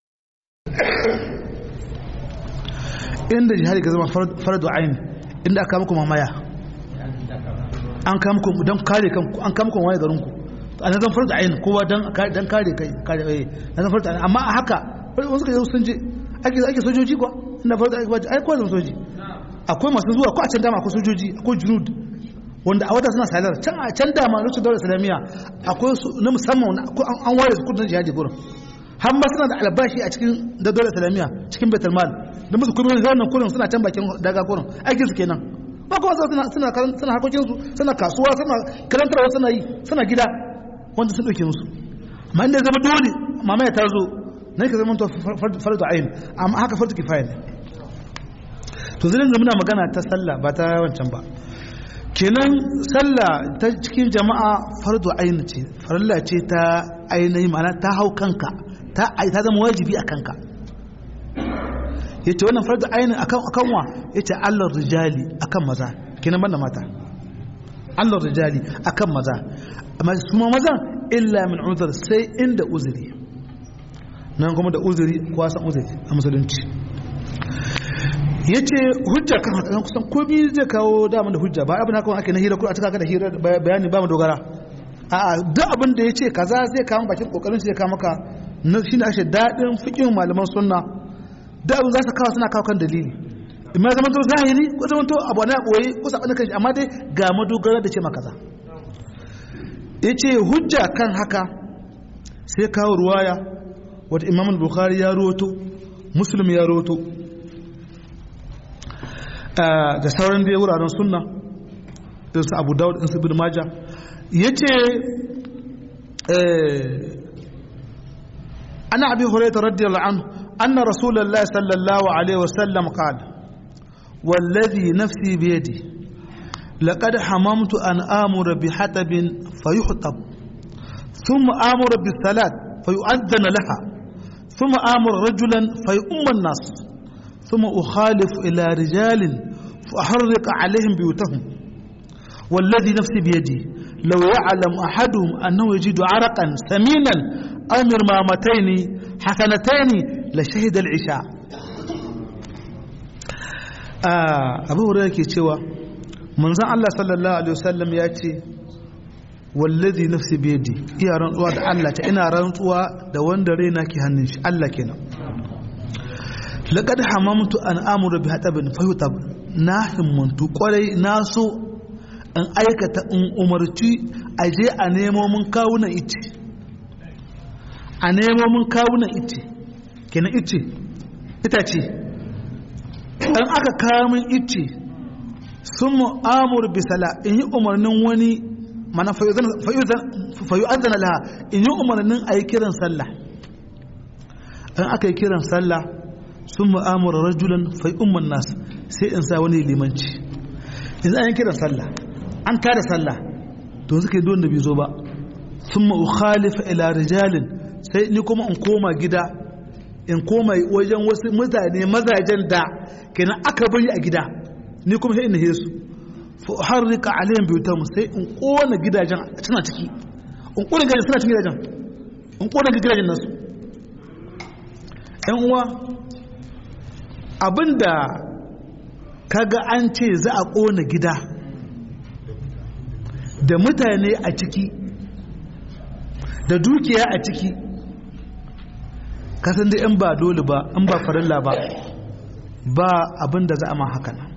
[SPEAKER 1] inda jihadi ka zama fardu ayn inda aka muku mamaya an kama muku don kare kanku an kama muku waye garin ku a zan fardu ayn kowa dan kare kai na zan fardu amma a haka wasu ka sun je ake sojoji kuwa inda fardu ai ko zan soji akwai masu zuwa ko a can dama akwai sojoji akwai junud wanda a wata suna salar can dama lokacin daular islamiyya akwai na musamman an ware su kudin jihadi gurin har ma suna da albashi a cikin daular islamiyya cikin baitul mal da musu kuma wannan kurin suna can bakin daga kurin aikin su kenan ba kuma suna harkokin su suna kasuwa suna karantarwa suna yi suna gida wanda sun dauke musu amma inda zama dole mamaya ta zo ne ka zama to fardu ayin amma haka fardu kifaya ne to zai muna magana ta sallah ba ta wancan ba kenan sallah ta cikin jama'a fardu ayin ce farilla ce ta ainihi ma'ana ta hau kanka ta zama wajibi a kanka yace wannan fardu ayin akan wa yace Allah rijali akan maza kenan banda mata Allah rijali akan maza amma kuma maza illa min uzur sai inda uzuri nan kuma da uzuri ko san uzuri a musulunci yace hujja kan haka kusan komai zai kawo daman da hujja ba abin haka ake na hira ko a cika ka da hira bayani ba mu dogara a'a duk abin da yace kaza zai kawo bakin kokarin shi zai kawo maka shine ashe dadin fiqhin malaman sunna da abin za su kawo suna kawo kan dalili imma zaman to zahiri ko zaman to abu na boye ko sabanin kanshi amma dai ga madogara da ce maka kaza yace hujja kan haka sai kawo ruwaya wata Imam al-Bukhari ya rawato Muslim ya rawato da sauran dai wuraren sunna da su Abu Dawud din su Ibn Majah yace ana Abi Hurairah radiyallahu anhu anna Rasulullah sallallahu alaihi wasallam qala والذي نفسي بيدي لقد حممت أن آمر بحطب فيحطب ثم آمر بالصلاة فيؤذن لها ثم آمر رجلا فيؤم الناس ثم أخالف إلى رجال فأحرق عليهم بيوتهم والذي نفسي بيدي لو يعلم أحدهم أنه يجد عرقا ثمينا أو مرمامتين حسنتين لشهد العشاء. Abu Hurairah ke cewa manzon Allah sallallahu alaihi wasallam ya ce wallazi nafsi biyadi iya rantsuwa da Allah ta ina rantsuwa da wanda raina ke hannun shi Allah kenan laqad hamamtu an amuru bi hatabin fayutab na himmantu kwarai na so in aikata in umarci aje a nemo mun kawunan ice a nemo mun kawunan ice kenan ice itace an aka kawo min ice sun mu'amur bisala in yi umarnin wani mana fayu'adana laha in yi umarnin a yi kiran sallah an aka yi kiran sallah sun mu'amur rajulan fayu'umman nasu sai in sa wani limanci in za a yi kiran sallah an tada sallah to suka yi don da bai zo ba sun ma'ukhalifa ila rijalin sai ni kuma in koma gida in koma wajen wasu mutane mazajen da kenan aka bari a gida ni kuma sai in hesu fa harrika alayhim biyutam sai in kona gidajen suna ciki in kona gidajen suna cikin gidajen in kona gidajen nasu ɗan uwa abinda kaga an ce za a kona gida da mutane a ciki da dukiya a ciki kasan dai in ba dole ba in ba farilla ba abin da za a ma haka nan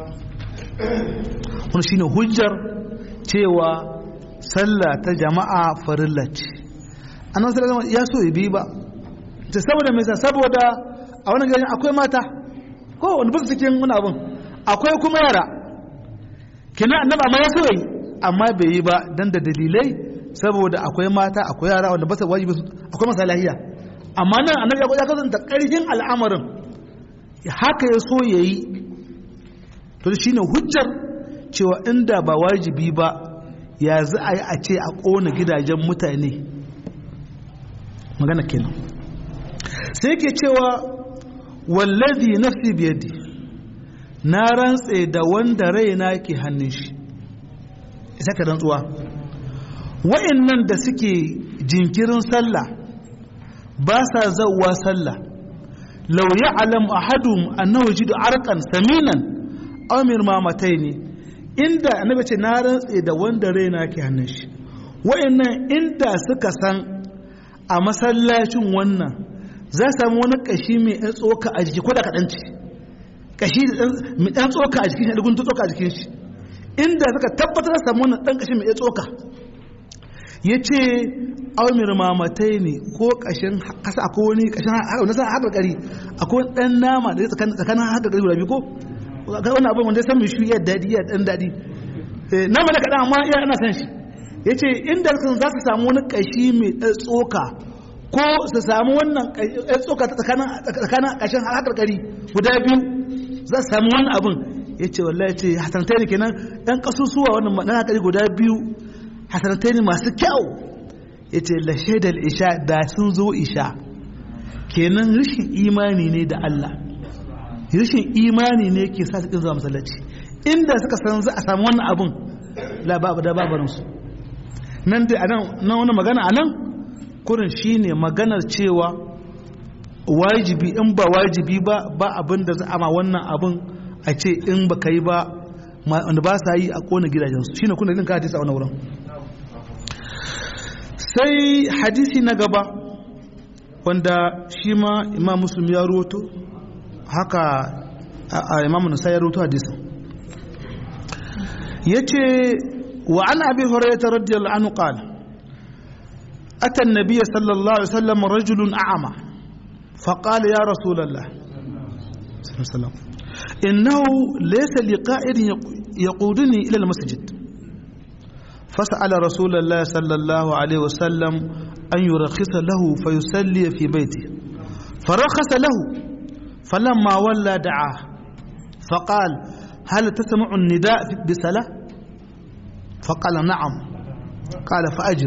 [SPEAKER 1] wani shine hujjar cewa sallah ta jama'a farilla ce annabi sallallahu alaihi wasallam ya so ya bi ba ta saboda me yasa saboda a wannan garin akwai mata ko wani ba su cikin wani abun akwai kuma yara kina annabi amma ya so yi amma bai yi ba dan da dalilai saboda akwai mata akwai yara wanda ba su wajibi akwai masalahiya amma nan annabi ya kasanta ƙarfin al'amarin haka ya so ya yi to shi ne hujjar cewa inda ba wajibi ba ya za a yi a ce a ƙona gidajen mutane magana kenan sai ke cewa wallazi nafsi biyadi na rantse da wanda raina ke hannun shi isa ka rantsuwa wa'annan da suke jinkirin sallah ba sa zauwa sallah law ya'lam ahadum annahu yajidu arqan saminan aw mirmamataini inda annabi ce na rantse da wanda raina ke hannun shi wa'annan inda suka san a masallacin wannan za su samu wani kashi mai ɗan tsoka a jiki ko da kaɗan ce kashi mai ɗan tsoka a jikin shi da gun tsoka a jikin shi inda suka tabbatar da samu wannan ɗan kashi mai ɗan tsoka yace aumir mamatai ne ko kashin kasa akwai wani kashin haka kari akwai dan nama da tsakanin haka kari guda biyu ko ga wannan abin wanda ya san mai shi ya dadi ya dan dadi nama da kadan amma iya ana san shi yace inda za su samu wani kashi mai tsoka ko su samu wannan tsoka tsakanin kashin haka kari guda biyu za su samu wannan abin yace wallahi yace hasantai ne kenan dan kasusuwa wannan dan haka guda biyu hasantai ne masu kyau ya ce la shaidar isha da sun zo isha kenan rashin imani ne da Allah rashin imani ne ke sa su ƙin zuwa masallaci inda suka san za a samu wannan abun da babarinsu nan dai a nan wani magana a nan kurin shi ne maganar cewa wajibi in ba wajibi ba abin da za a ma wannan abun a ce in ba ka yi ba wanda ba sa yi a kona gidajensu shi ne kuna yin ka hadisa a wani wurin sai hadisi na gaba wanda shi ma imam muslim ya ruwato haka a imam nasa ya ruwato hadisin ya ce wa an abi hurairah radiyallahu anhu qala ata an-nabiy sallallahu alaihi wasallam rajulun a'ma faqala ya rasulullah sallallahu alaihi wasallam innahu laysa liqa'idin yaquduni ila al-masjid fas'ala rasulullah sallallahu alaihi wasallam an yurakhisa lahu fayusalli fi baytihi farakhasa lahu falamma walla da'a faqal hal tasma'u an-nida' bi salah faqala na'am qala fa'ajib.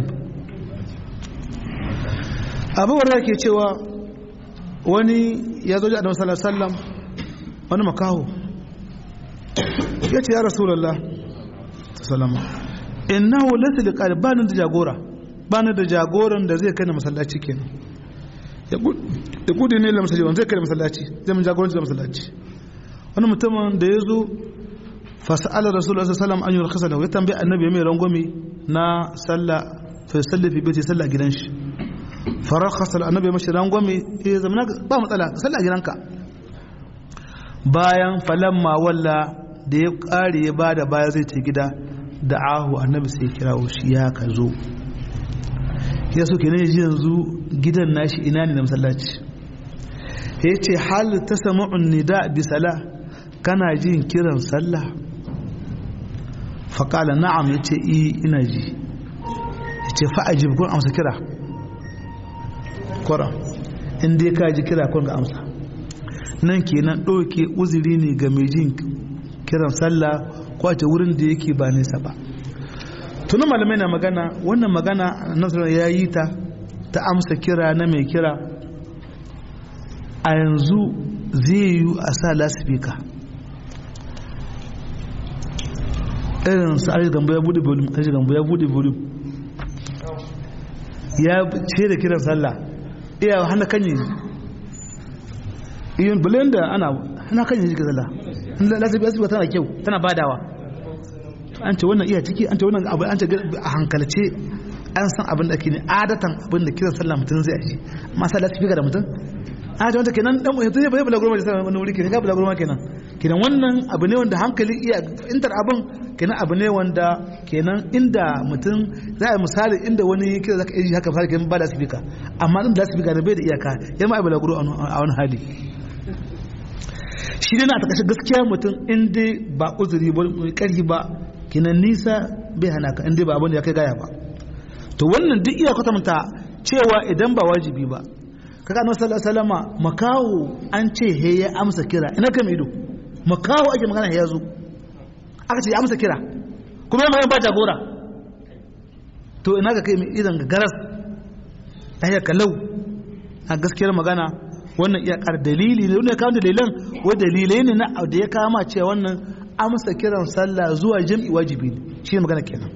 [SPEAKER 1] Abu Hurairah ke cewa wani ya zo da Annabi sallallahu alaihi wasallam wani makaho ya ce ya rasulullah sallama innahu laysa liqari bani da jagora bani da jagoran da zai kai na masallaci kenan ya gudu ne la masallaci zai kai masallaci zai mun jagoranci da masallaci wani mutumin da ya zo fasala rasulullah sallallahu alaihi wasallam an yurkhasa lahu ya tambaye annabi mai rangwame na sallah fa yusalli fi baiti sallah gidan shi farakhasa annabi mashi rangwame ya zama ba matsala sallah gidanka. Bayan falamma walla da ya kare ya bada baya zai ce gida da ahu annabi sai kirawo shi ya ka zo ya so kenan ji yanzu gidan nashi ina ne na masallaci ya ce hal tasma'un nida bi sala kana jin kiran sallah faqala na'am yace ina ji yace fa ajib kun amsa kira kora in dai ka ji kira kun ga amsa nan kenan ɗauke uzuri ne ga mai jin kiran sallah ko a wurin da yake ba nesa ba. Tuna malamai na magana wannan magana nasarar ya yi ta amsa kira na mai kira a yanzu zai yi a sa lasifika irin su aji gambo ya bude volume ya ce da kiran sallah iya hana kanyi iyon bulen da ana kan yin zalla lasibi tana kyau tana badawa an ce wannan iya ciki an ce wannan abu an ce a hankalce an san abin da ke ne adatan abin da kiran sallah mutum zai yi amma sai lasibi ga mutum a ce wanda kenan dan mutum zai bala gurma da wani wuri kenan ga bala gurma kenan wannan abu ne wanda hankali iya intar abin kenan abu ne wanda kenan inda mutum za a misali inda wani kira zaka yi haka fara kenan ba lasibi ka amma din lasibi ga bai da iyaka yamma ai bala gurma a wani hali shi ne na takashe gaskiya mutum inda ba uzuri ba ƙarfi ba kinan nisa bai hana ka inda ba abin da ya kai gaya ba to wannan duk iya kwatanta cewa idan ba wajibi ba kaga annabi sallallahu alaihi wasallama makawo an ce he ya amsa kira ina kam ido makawo ake magana ya zo aka ce ya amsa kira kuma yana ba jagora to ina ga kai mai idan garas ayi kallau a gaskiyar magana wannan iyakar dalili ne wanda ya kawo dalilan wa dalilai ne na da ya kama cewa wannan amsa kiran sallah zuwa jam'i wajibi ne shi ne magana kenan.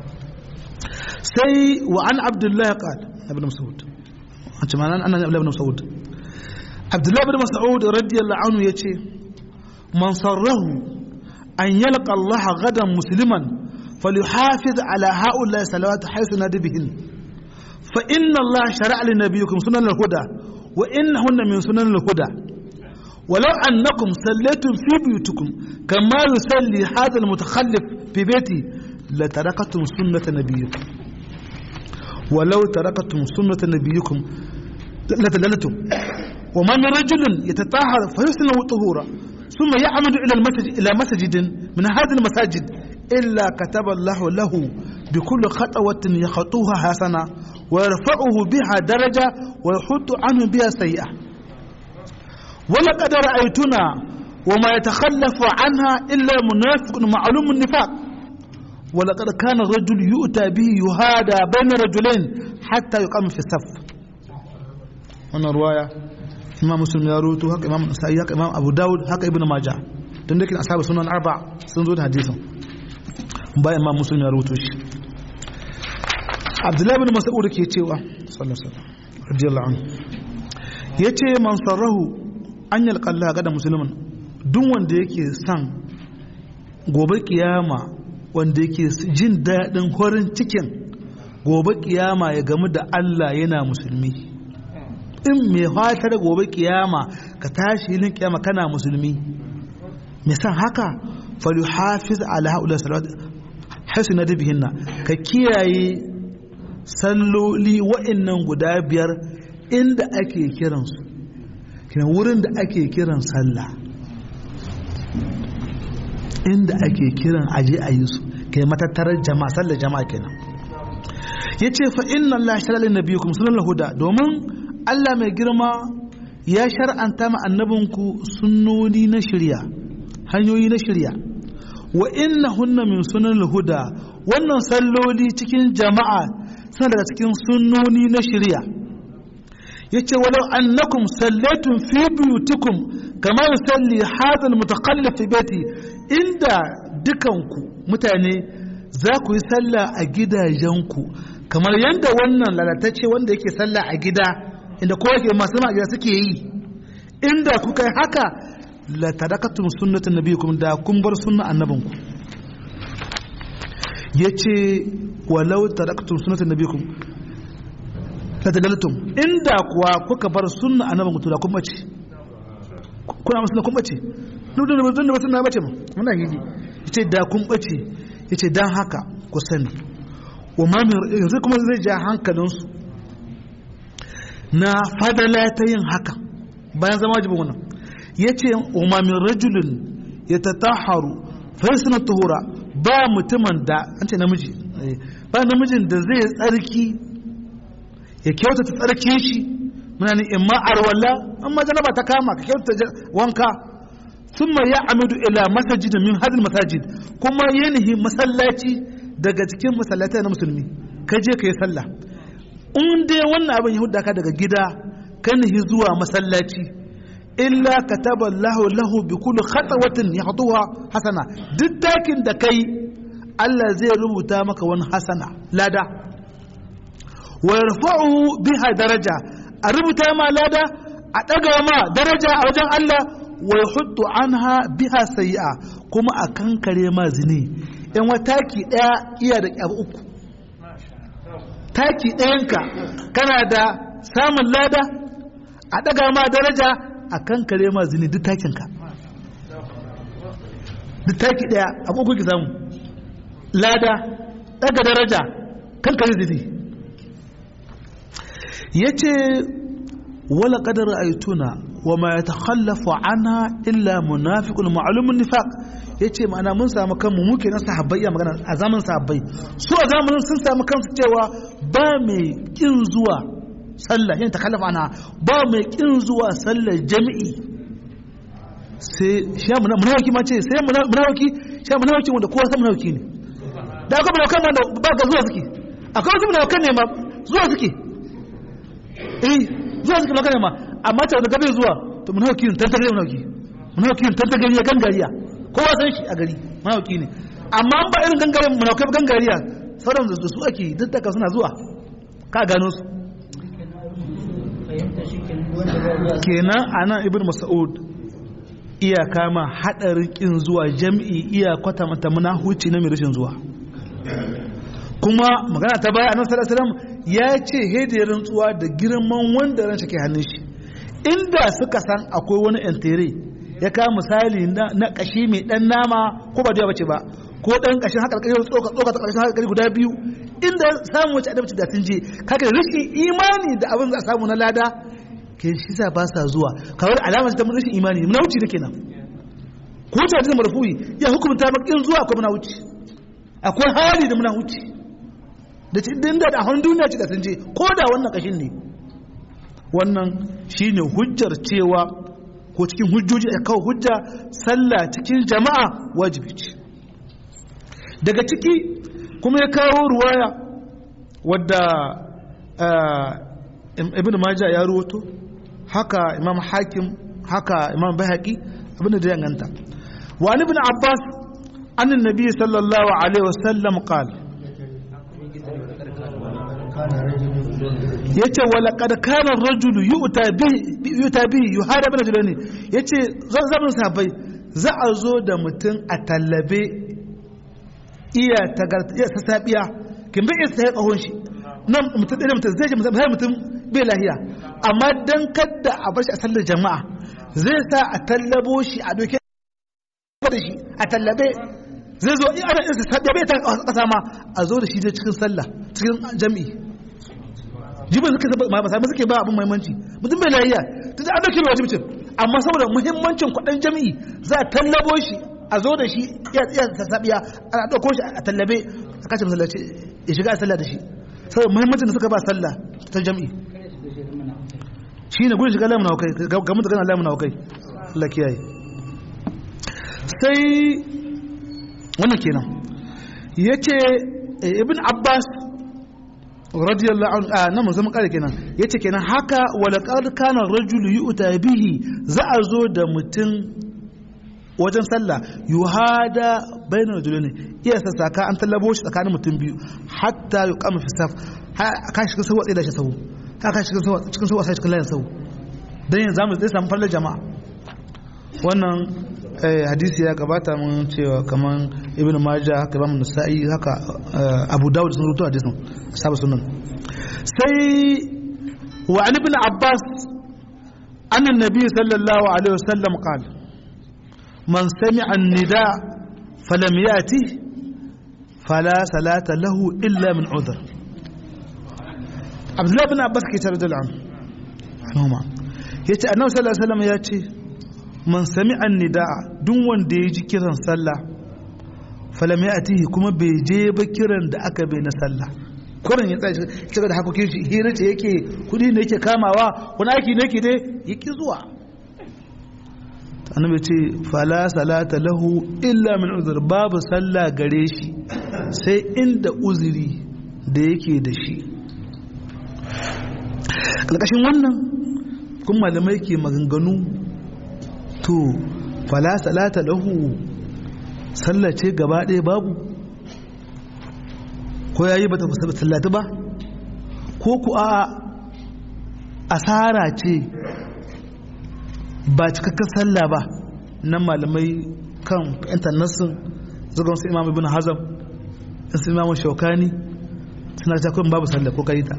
[SPEAKER 1] Sai wa an abdullahi qala ibn mas'ud an ce manan annabi ibn mas'ud abdullahi ibn mas'ud radiyallahu anhu yace man sarrahu an yalqa Allah gadan musliman falyuhafiz ala haula salawat haythu nadibihin fa inna Allah shara'a li nabiyyikum sunan al-huda وإنهن من سنن الهدى ولو أنكم صليتم في بيوتكم كما يصلي هذا المتخلف في بيتي لتركتم سنة نبيكم ولو تركتم سنة نبيكم لتدلتم وما من رجل يتطهر فيحسن طهورا ثم يعمد إلى مسجد من هذه المساجد إلا كتب الله له بكل خطوة يخطوها حسنة ويرفعه بها درجة ويحط عنه بها سيئة ولقد رأيتنا وما يتخلف عنها إلا منافق معلوم النفاق ولقد كان الرجل يؤتى به يهادى بين رجلين حتى يقام في الصف. هنا رواية إمام مسلم يروته هك إمام النسائي هك إمام أبو داود هك ابن ماجه تندك أصحاب السنن الأربع سنزود حديثهم باي إمام مسلم يروته عبد الله بن مسعود ke cewa sallallahu alaihi wasallam radiyallahu anhu yace man sarrahu an yalqa Allah ga musulmin duk wanda yake san gobe kiyama wanda yake jin dadin horin cikin gobe kiyama ya gamu da Allah yana musulmi in mai fatar gobe kiyama ka tashi hilin kiyama kana musulmi me san haka falyuhafiz ala haula salawat hasina dabihinna ka kiyaye salloli wa'annan guda biyar inda ake kiransu kina wurin da ake kiran sallah inda ake kiran aje a yi su kai matattarar jama'a sallar jama'a kenan yace fa inna Allah shara lin nabiyyikum sunnal huda domin Allah mai girma ya shar'anta ma annabinku sunnoni na shari'a hanyoyi na shari'a wa innahunna min sunnal huda wannan salloli cikin jama'a suna daga cikin sunnoni na shari'a yace walau annakum sallaytum fi buyutikum kama yusalli hadha almutakallif fi baiti inda dukanku mutane za ku yi sallah a gidajenku kamar yanda wannan lalatacce wanda yake sallah a gida inda kowa ke masu ma gida suke yi inda kuka yi haka la tadakatum sunnatan nabiyikum da kun bar sunna annabinku yace walau tadakatum sunnatan nabiyikum la tadalatum inda kuwa kuka bar sunna annabinku to da kun bace kuna musu kun bace duk da bazan da batun na bace mu muna hidi yace da kun bace yace dan haka ku sani wa ma yanzu kuma zai ja hankalinsu na fadala ta yin haka bayan zama wajibin wannan yace umma min rajulin yatataharu fa yasna tuhura ba mutumin da an ce namiji ba namijin da zai tsarki ya kyautata tsarkin shi muna ne imma arwala amma janaba ta kama ka kyautata wanka thumma ya'mudu ila masajid min hadhihi masajid kuma yanihi masallaci daga cikin masallatai na musulmi kaje kai sallah in dai wannan abin ya hudda ka daga gida kan hi zuwa masallaci illa kataba Allahu lahu bi kulli khatawatin yahduha hasana duk takin da kai Allah zai rubuta maka wani hasana lada wa yarfa'u biha daraja a rubuta ma lada a daga ma daraja a wajen Allah wa yahuddu anha biha sayi'a kuma a kankare ma zini in wataki daya iya da abu uku taki ɗayanka kana da samun lada a ɗaga ma daraja a kan kare ma zini duk takinka duk taki ɗaya abu uku ki samu lada ɗaga daraja kan kare zini ya ce wala ƙadar aituna wa ma ya takhallafa ana illa munafiqul ma'lumun nifaq yace ma'ana mun samu kanmu muke na sahabbai ya magana a zaman sahabbai su a zamanin sun samu kansu cewa ba mai kin zuwa sallah yin takhallafa ana ba mai kin zuwa sallar jami'i sai shi munafiki ma ce sai munafiki shi munafiki wanda kowa sai munafiki ne da akwai munafikan wanda ba ga zuwa suke akwai wasu munafikan ne ma zuwa suke zuwa suke magana ma amma ta wanda gabe zuwa to munafiki tantagare munafiki tantagare ya gangariya kowa san shi a gari munafiki ne amma ba irin gangaren munafiki gangariya sauran da su ake duk da suna zuwa ka gano su kenan anan ibn mas'ud iya kama hadarin kin zuwa jami'i iya kwata mata munahuci na mai rashin zuwa kuma magana ta baya annabi sallallahu alaihi wasallam ya ce hediyarin rantsuwa da girman wanda ran shi ke hannun shi inda suka san akwai wani entere ya kawo misali na kashi mai dan nama ko ba da bace ba ko dan kashin haka alƙari tsoka ta kashin haka guda biyu inda samu wace adabci da sun je kaga rashin imani da abin za a samu na lada ke shi sa ba sa zuwa kawai alamar ta rashin imani muna wuce da kenan ko ta da marfu'i ya hukunta maka in zuwa ko muna wuce akwai hali da muna wuce da cikin da hannun duniya ce da sun je ko da wannan kashin ne wannan shine hujjar cewa ko cikin hujjoji a kawo hujja sallah cikin jama'a wajibi ce daga ciki kuma ya kawo ruwaya wadda ibn majah ya ruwato haka imam hakim haka imam bayhaqi abin da ya ganta wa ibn abbas annan nabi sallallahu alaihi wasallam qala yace wala kad kana ar-rajulu yu'ta bihi yuharib rajulani yace zaman sahabbai za a zo da mutum a tallabe iya sasabiya kin bai sai kahon shi nan mutum da mutum zai mutum bai lahiya amma dan kadda a bar shi a sallar jama'a zai sa a tallabo shi a doke da shi a tallabe zai zo ana isa sabiya bai ta kasa ma a zo da shi cikin sallah cikin jami'i jibin suka ba suke ba abin maimanci mutum bai lahiya tunda an dauke wajibcin amma saboda muhimmancin kudin jami'i za a tallabo shi a zo da shi ya sasabiya a dauko shi a tallabe a kashe masallaci ya shiga a sallah da shi saboda muhimmancin da suka ba sallah ta jami'i shine gudun shiga lamun haukai ga mutu gana lamun haukai Allah kiyaye sai wannan kenan yace ibn Abbas radiyallahu anhu na musamman kare kenan yace kenan haka wala qad kana rajulu yu'ta bihi za a zo da mutum wajen sallah yuhada bainal rajulaini iya sassaka an tallabo shi tsakanin mutum biyu hatta yuqama fi saf ka shiga sawa tsaye da shi sawu ka shiga sawa cikin sawa sai cikin layin sawu dan yanzu zamu zai samu fallar jama'a wannan hadisi ya gabata mun cewa kaman ibnu majah haka imam nasa'i haka abu dawud sun rubuta hadisin ashabu sunan sai wa an ibn abbas anna nabi sallallahu alaihi wasallam qala man sami'a an-nida falam yati fala salata lahu illa min udhr abdullah ibn abbas ke tare da anhu yace annabi sallallahu alaihi wasallam yace man sami'a nida'a duk wanda ya ji kiran sallah falam ya'tihi kuma bai je ba kiran da aka bai na sallah kurin ya tsaya shiga da hakokin shi hira ce yake kudi ne yake kamawa wani aiki ne yake dai yake zuwa annabi ce fala salata lahu illa min uzur babu sallah gare shi sai inda uzuri da yake da shi kalkashin wannan kun malamai ke maganganu to fala salata lahu sallace gaba ɗaya babu ko yayi bata sallata ba ko ku a asara ce ba cikakken sallah ba nan malamai kan intanetsin zugon su imam ibn hazam su imam shaukani suna ta kun babu sallah ko kai ta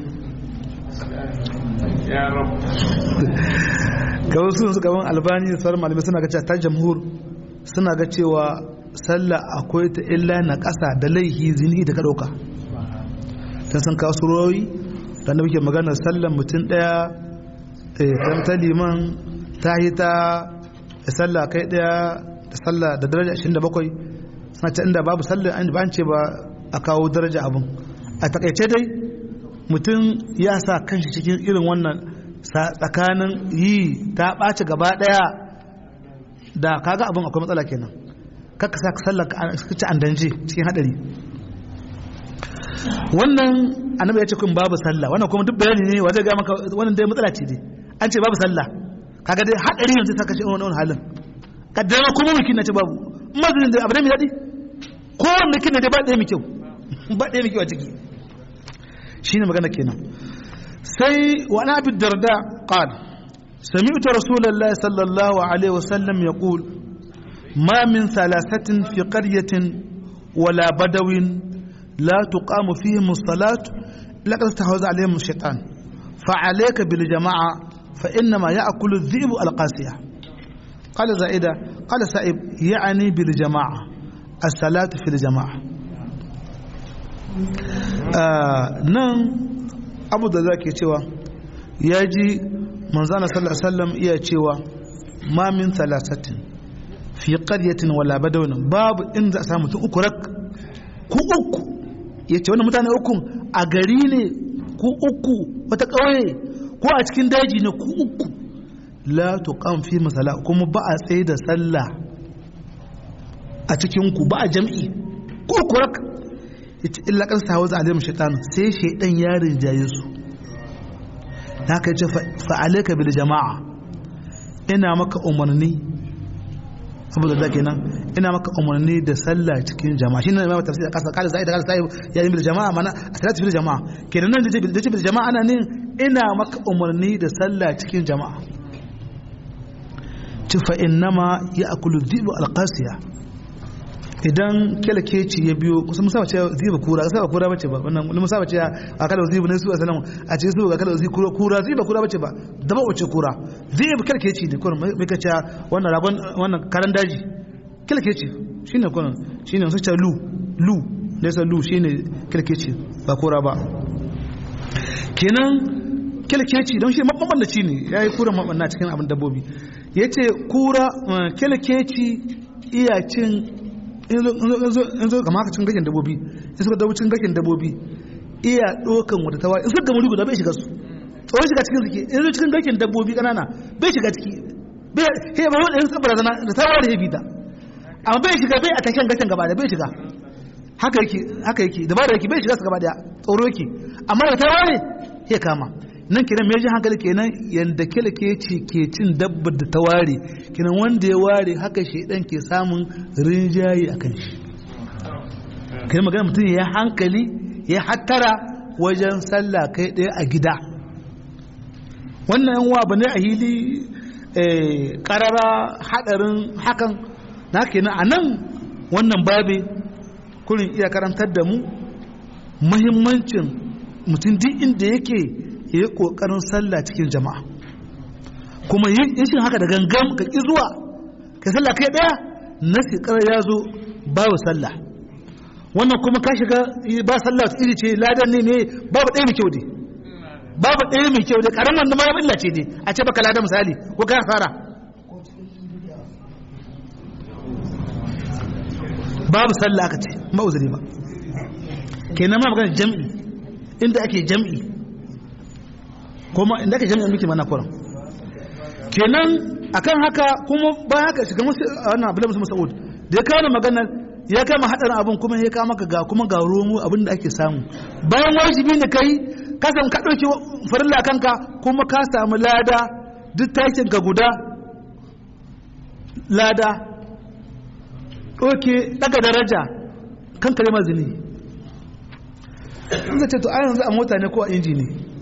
[SPEAKER 1] ga wasu su gaban albani da sauran malamai suna ga cewa ta jamhur suna ga cewa sallah akwai ta illa na ƙasa da laihi zini da ka ɗauka ta san kasuroyi da na muke maganar sallan mutum ɗaya kan ta liman ta yi ta sallah kai ɗaya da sallah da daraja 27 suna ta inda babu sallah an ba ce ba a kawo daraja abin a takaice dai mutum ya sa kanshi cikin irin wannan tsakanin yi ta ɓaci gaba ɗaya da kaga abin akwai matsala kenan kakka sa ka sallar ka ci an danje cikin hadari wannan annabi ya ce kun babu sallah wannan kuma duk bayani ne wa zai ga maka wannan dai matsala ce dai an ce babu sallah kaga dai hadari yanzu saka shi wannan halin kaddara kuma mukin na ce babu mazin da abin mai dadi ko wanda kin da ba ɗaya mai kyau ba ɗaya mai kyau a ciki shine magana kenan sai wa ana bi darda qala sami'tu rasulullahi sallallahu alaihi wasallam yaqul ma min thalathatin fi qaryatin wala badawin la tuqamu fihim as-salat laqad tahawza alaihim ash-shaytan fa alayka bil jama'a fa inma ya'kulu adh-dhi'bu al-qasiyah qala zaida qala sa'ib ya'ni bil jama'a as-salatu fil jama'a nan abu da zake cewa yaji manzana sallallahu alaihi wasallam iya cewa ma min thalathatin fi qaryatin wala badawin babu inda samu mutum uku rak ku uku yace wannan mutane uku a gari ne ku uku wata kauye ko a cikin daji ne ku uku la tuqam fi masala kuma ba a tsaye da sallah a cikin ku ba a jam'i ku uku rak yace illa kan sawaza alayhim shaytan sai shaydan ya rinjaye su haka yace fa alayka bil jama'a ina maka umarni abu da kenan ina maka umarni da sallah cikin jama'a shine mai tafsir kasa kala sai da kala sai ya yi bil jama'a mana salatu bil jama'a kenan nan da bil jama'a ana ne ina maka umarni da sallah cikin jama'a fa innama ya'kulu dhibu al-qasiya idan kelkeci ya biyo kusa musaba ce ziba kura sai ba kura bace ba wannan musaba ce a kala ziba ne su sallallahu a ce su ga kala ziba kura ziba kura bace ba da ba wace kura ziba kelkeci ne kurin mai kace wannan ragon wannan karan daji kelkeci shine kurin shine su ce lu ne sai lu shine kelkeci ba kura ba kenan kelkeci don shi mabannaci ne yayi kura mabanna cikin abin dabbobi yace kura kelkeci iya cin in zo kamar cin gashin dabbobi in suka dawo cin gashin dabbobi iya dokan wata tawa in suka muri guda bai shiga su tsoro shiga cikin suke in zo cikin gashin dabbobi kanana bai shiga ciki bai he ba wanda su barazana da tawa da hebita amma bai shiga bai a tashin gashin gaba da bai shiga haka yake da ba da yake bai shiga su gaba da tsoro yake amma da tawa ne ya kama nan kenan me ji hankali kenan yanda kelkeci ke cin dabbar da ta ware kenan wanda ya ware haka shedan ke samun rinjayi akan shi kenan magana mutum ya hankali ya hattara wajen sallah kai ɗaya a gida wannan yan uwa bane a hili karara hadarin hakan na kenan a nan wannan babe kurin iya karantar da mu muhimmancin mutum duk inda yake ya yi ƙoƙarin sallah cikin jama'a kuma yin shi haka da gangan ka ƙi zuwa ka sallah kai ɗaya na ƙarar ya zo babu sallah wannan kuma ka shiga ba sallah wata iri ce ladan ne babu ɗaya mai kyau dai babu ɗaya mai kyau dai ƙaramin da ma illa ce dai a ce baka ladan misali ko ka fara babu sallah aka ce ba uzuri ba kenan ma magana jam'i inda ake jam'i kuma inda ake jami'an miki mana kuran kenan akan haka kuma bayan haka shiga musu wannan Abdullahi musu Mas'ud da ya kawo maganar ya kama hadarin abin kuma ya kama ga kuma ga romo abin da ake samu bayan wajibi ne kai ka san ka dauki farilla kanka kuma ka samu lada duk takin ka guda lada daga daraja kan kare mazini in ce to a yanzu a mota ne ko a inji ne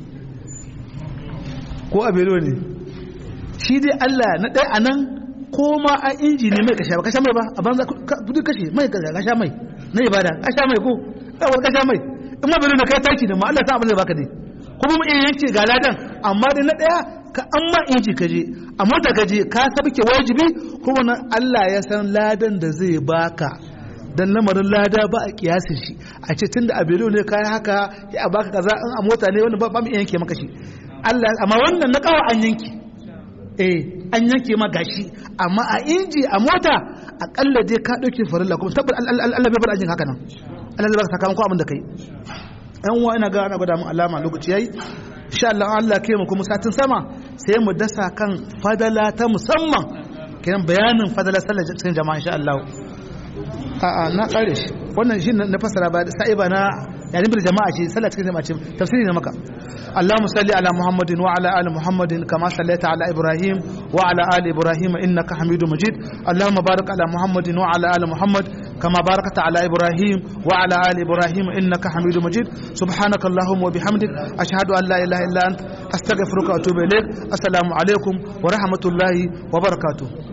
[SPEAKER 1] ko a belo ne shi dai Allah na ɗaya a nan ko ma a inji ne mai kasha mai ba a banza kudu kashe mai kasha mai na ibada kasha mai ko ɗawar kasha mai in ma belo na kai taki ne ma Allah ta abin zai baka dai kuma mu iya yanke ga ladan amma dai na ɗaya ka an ma inji ka je a mota ka je ka sabke wajibi kuma nan Allah ya san ladan da zai baka dan lamarin lada ba a kiyasin shi a ce tunda a belo ne kai haka ya baka kaza in a mota ne wani ba mu iya yanke maka shi Allah amma wannan na kawo an yanke an yanke ma gashi amma a inji a mota akalla dai ka dauke farilla kuma tabbata Allah bai bar ajin haka nan Allah zai baka sakamako abin da kai ɗan uwa ina ga ana gwada mun alama lokaci yayi insha Allah Allah kai mu kuma satin sama sai mu dasa kan fadala ta musamman kenan bayanin fadala sallar cikin jama'a insha Allah na kare shi wannan shi na fasara ba sai ba na يعني بر جماعة شيء سلة كذا ما تشوف تفسيرنا مكة اللهم صل على محمد وعلى آل محمد كما صليت على إبراهيم وعلى آل إبراهيم إنك حميد مجيد اللهم بارك على محمد وعلى آل محمد كما باركت على إبراهيم وعلى آل إبراهيم إنك حميد مجيد سبحانك اللهم وبحمدك أشهد أن لا إله إلا أنت أستغفرك وأتوب إليك السلام عليكم ورحمة الله وبركاته